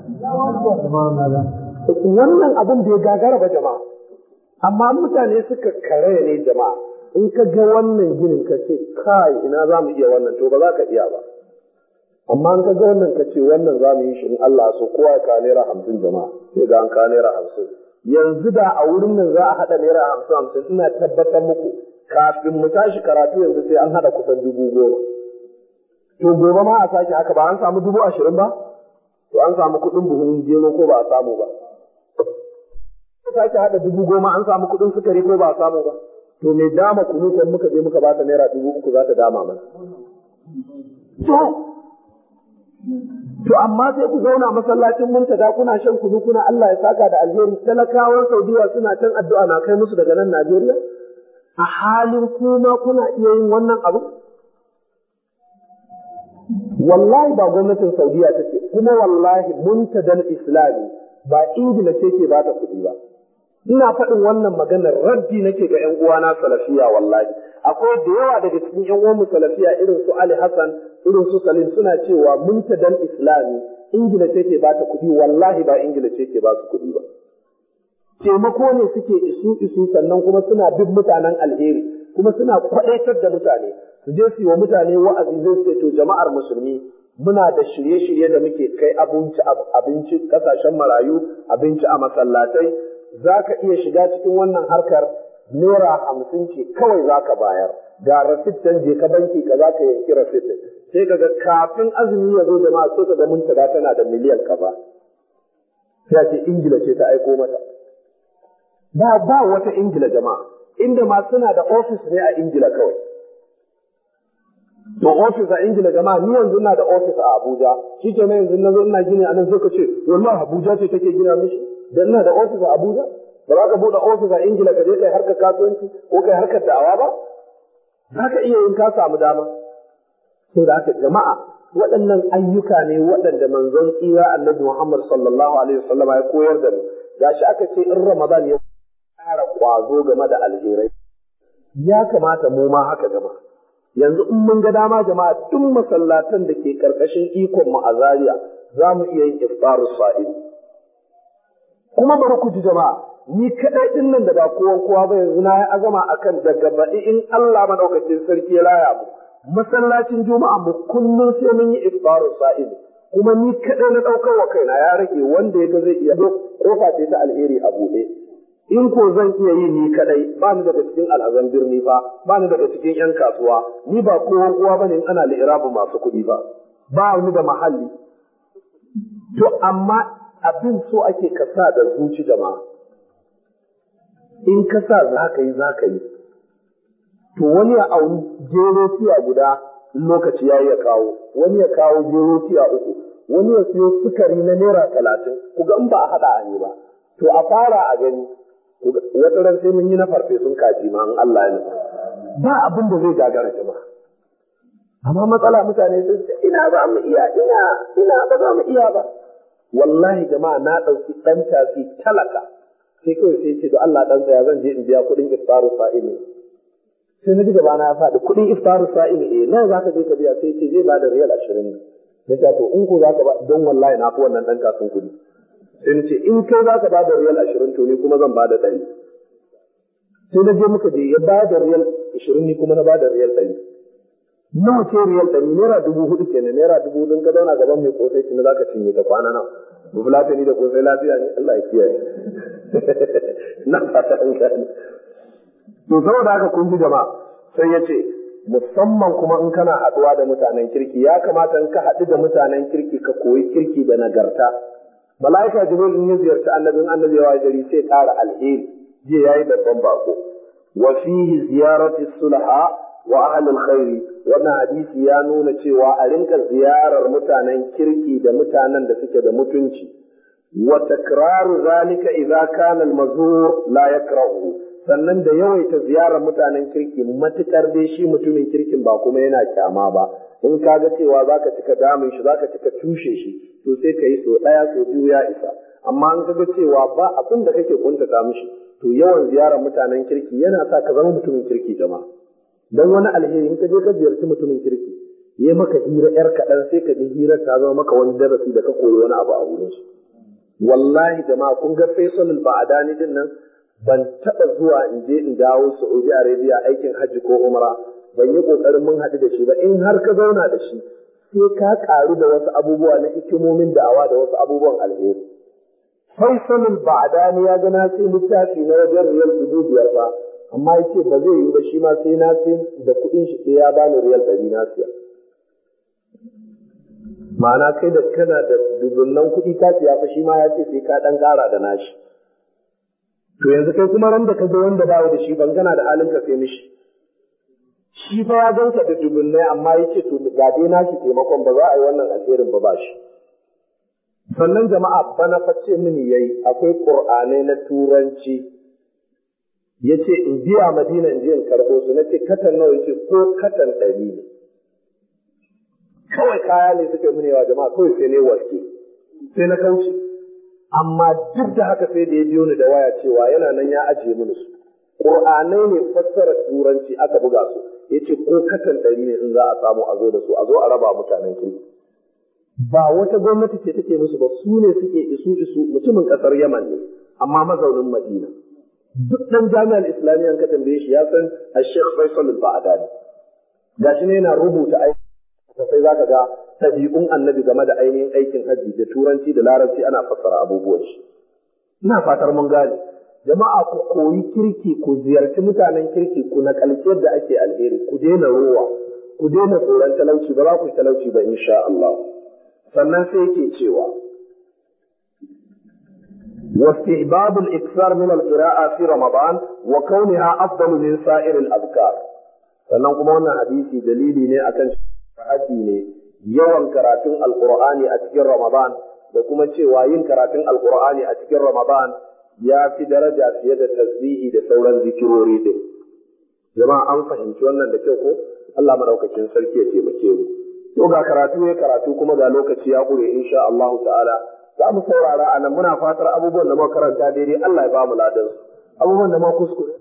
Wannan abin bai gagara ba jama'a. Amma mutane suka karaya ne jama'a. In ka ga wannan ginin ka ce kai ina za mu iya wannan to ba za ka iya ba. Amma in ka ga wannan ka ce wannan za mu yi shi in Allah so kowa ya kawo naira 50 jama'a. Sai ga an kawo naira 50. Yanzu da a wurin nan za a haɗa naira 50 ina tabbatar muku kafin mu tashi karatu yanzu sai an haɗa kusan 10,000. To gobe ma a sake haka ba an samu 20,000 ba? To an samu kuɗin buhun gero ko ba a samu ba? Sake haɗa 10,000 an samu kuɗin sukari ko ba a samu ba? To me dama kunu kan muka je muka bata naira 3,000 za ta dama mana. To amma sai ku zauna masallacin Muntada kuna shan kunu kuna Allah ya saka da alheri, talakawan Saudiya suna can addu'a na kai musu daga nan Najeriya a halin kuma kuna iya yin wannan abu. Wallahi ba gwamnatin Saudiya take, kuma wallahi Muntadal Islami ba Ingila ce ke bata kuɗi ba. Ina faɗin wannan maganar raddi nake ga ƴan uwana salafiya wallahi. Akwai da yawa daga cikin ƴan uwanmu salafiya irin su Ali Hassan irin su Salim suna cewa muntadan Islami Ingila ce ke ba ta kuɗi, wallahi ba Ingila ce ke ba su kuɗi ba. Taimako ne suke isu sannan kuma suna bin mutanen alheri, kuma suna kwaɗaitar da mutane su je su yi wa mutane wa'azi zai ce to jama'ar musulmi muna da shirye-shirye da muke kai abinci ƙasashen marayu, abinci a masallatai, za ka iya shiga cikin wannan harkar Naira 50 ce kawai za ka bayar, ga rasit can je ka banki ka za ka yanki rasit sai ka ga kafin azumi ya zo jama'a sai ka ga muntada tana da miliyan kaza. Sai ce Ingila ce ta aiko mata. Ba wata Ingila jama'a, inda ma suna da ofis ne a Ingila kawai. To ofis a Ingila jama'a, ni yanzu ina da ofis a Abuja, shi ke na yanzu na zo ina gini a nan sai ka ce, wallahi Abuja ce take gina mishi, dan ina da ofis a Abuja? Ba za ka buɗe ofis a Ingila ka je kai harkar kasuwanci ko kai harkar da'awa ba? Za ka iya yin ka samu dama. Sai da haka jama'a, waɗannan ayyuka ne waɗanda manzon tsira Annabi Muhammad sallallahu alaihi wasallam ya koyar da mu. Gashi aka ce in Ramadan ya ƙara ƙwazo game da alherai. Ya kamata mu ma haka jama'a. Yanzu in mun ga dama jama'a duk masallatan da ke ƙarƙashin ikon mu a Zaria za mu iya yin iftarus sa'id. Kuma bari ku ji jama'a, ni kaɗai ɗin nan da ba kowa ba yanzu na yi azama akan daga baɗi in Allah madaukakin sarki ya laya mu. Masallacin juma'a mu kullum sai mun yi iftarus sa'id. Kuma ni kaɗai na ɗaukar wa kaina ya rage wanda ya ga zai iya kofa ce ta alheri a buɗe. In ko zan iya yi ni kaɗai ba ni daga cikin al'azan birni ba ni daga cikin 'yan kasuwa, ni ba kowa ba ne in ana li'irabu masu kuɗi ba ni da mahalli. To amma abin so ake kasa da zuci jama'a. In ka sa za ka yi. To wani ya auri gero tiya guda lokaci ya ya kawo, wani ya kawo gero tiya 3, wani ya siyo sukari na Naira 30, ku ga in ba a haɗa a ne ba. To a fara a gani, wata ran sai mun yi na farfesun kaji ma in Allah ya nufa. Ba abin da zai gagara jama'a. Amma matsala mutane sun ce ina ba mu iya, ina ba za mu iya ba. Wallahi jama'a na ɗauki ɗan tafi talaka. Sai kawai sai ce da Allah ɗansa ya zan je in biya kuɗin iftaru sa'ili. Sai na ji gaba na faɗi kuɗin iftaru sa'ili nawa za ka je ka biya sai ce zai ba da riyal 20. Na ce to in ko za ka ba don wallahi na fi wannan ɗan kafin kuɗi. Sai na ce in kai za ka ba da riyal 20 to ni kuma zan ba da 100. Sai na je muka je ya ba da riyal 20 ni kuma na ba da riyal 100. Nawa ce riyal 100 Naira 4,000 kenan, Naira 4,000 ka zauna gaban mai kosai shi na za ka cinye ta kwana nawa. Bubu lafiya ni da kosai lafiya ne Allah ya kiyaye. Na fata an gani. To saboda haka kun ji jama'a sai ya ce musamman kuma in kana haɗuwa da mutanen kirki ya kamata in ka haɗu da mutanen kirki ka koyi kirki da nagarta. Mala'ika Jibril in ya ziyarci annabi ya gari sai ƙara alheri. Jiya yayi babban bako. Wa fihi ziyarati sulha wa ahlul khairi. Wannan hadisi ya nuna cewa a rinka ziyarar mutanen kirki da mutanen da suke da mutunci. Wa takraru zalika idza kana al-mazur la yakrahu. Sannan da yawaita ziyarar mutanen kirki matukar dai shi mutumin kirkin ba kuma yana kyama ba. In ka ga cewa zaka cika damun shi zaka cika tushe shi to sai ka yi so ɗaya so biyu ya isa. Amma in ka ga cewa ba abin da kake kuntata mishi to yawan ziyarar mutanen kirki yana sa ka zama mutumin kirki jama'a. Dan wani alheri in ka je ka ziyarci mutumin kirki ya maka hira yar kaɗan sai ka ji hirar ta zama maka wani darasi da ka koyi wani abu a wurin shi. Wallahi jama'a kun ga Faisalul Ba'dani din nan ban taɓa zuwa in je in dawo Saudi Arabia aikin hajji ko umra ban yi ƙoƙarin mun haɗu da shi ba in har ka zauna da shi sai ka ƙaru da wasu abubuwa na hikimomin da'awa da wasu abubuwan alheri. Faisalul Ba'dani ya ga na sai littafi na wajen riyal 5,000 ba amma yace ba zai yi ba shi ma sai na sai da kuɗin shi sai ya bani riyal 100 na siya. Ma'ana kai da kana da dubunnan kuɗi ka siya fa shi ma ya ce sai ka ɗan ƙara da nashi. To yanzu kai kuma ran da ka ga wanda bawo da shi ban kana da halin ka sai mishi. Shi fa ya ganka da dubunnai amma yace to ga dai nashi taimakon ba za a yi wannan alherin ba shi. Sannan jama'a bana face mini yayi akwai Qur'anai na Turanci. Yace in biya Madina in je in karɓo su nace katan nawa yace ko katan 100 ne. Kawai kaya ne suka mini yawa jama'a kawai sai ne warke. Sai na kauce. Amma duk da haka sai da ya biyo ni da waya cewa yana nan ya ajiye mini su. Qur'anai ne fassara Turanci aka buga su. yace ko katan 100 ne in za a samu a zo da su a zo a raba mutanen kirki. Ba wata gwamnati ce take musu ba, su ne suke isu mutumin kasar Yaman ne amma mazaunin Madina. Duk ɗan jami'ar Islamiyya ka tambaye shi ya san Sheikh Faisal al-Ba'dani. Gashi ne yana rubuta aiki sai zaka ga tabi'un annabi game da ainihin aikin hajji da turanci da larabci ana fassara abubuwan shi. Ina fatar mun gane. Jama'a ku koyi kirki, ku ziyarci mutanen kirki, ku nakalci yadda ake alheri, ku daina rowa, ku daina tsoron talauci, ba za ku yi talauci ba insha Allah. Sannan sai yake cewa واستحباب الإكثار من القراءة في رمضان وكونها أفضل من سائر الأذكار. sannan kuma wannan hadisi dalili ne akan haddi ne yawan karatun alqur'ani a cikin Ramadan da kuma cewa yin karatun alqur'ani a cikin Ramadan ya fi daraja fiye da tasbihi da sauran zikirori din. Jama'a an fahimci wannan da kyau ko? Allah madaukakin sarki ya taimake mu. To ga karatu ya karatu kuma ga lokaci ya ƙure insha Allah ta'ala. Za mu saurara a nan muna fatar abubuwan da muka karanta daidai Allah ya ba mu ladan su. Abubuwan da muka kuskure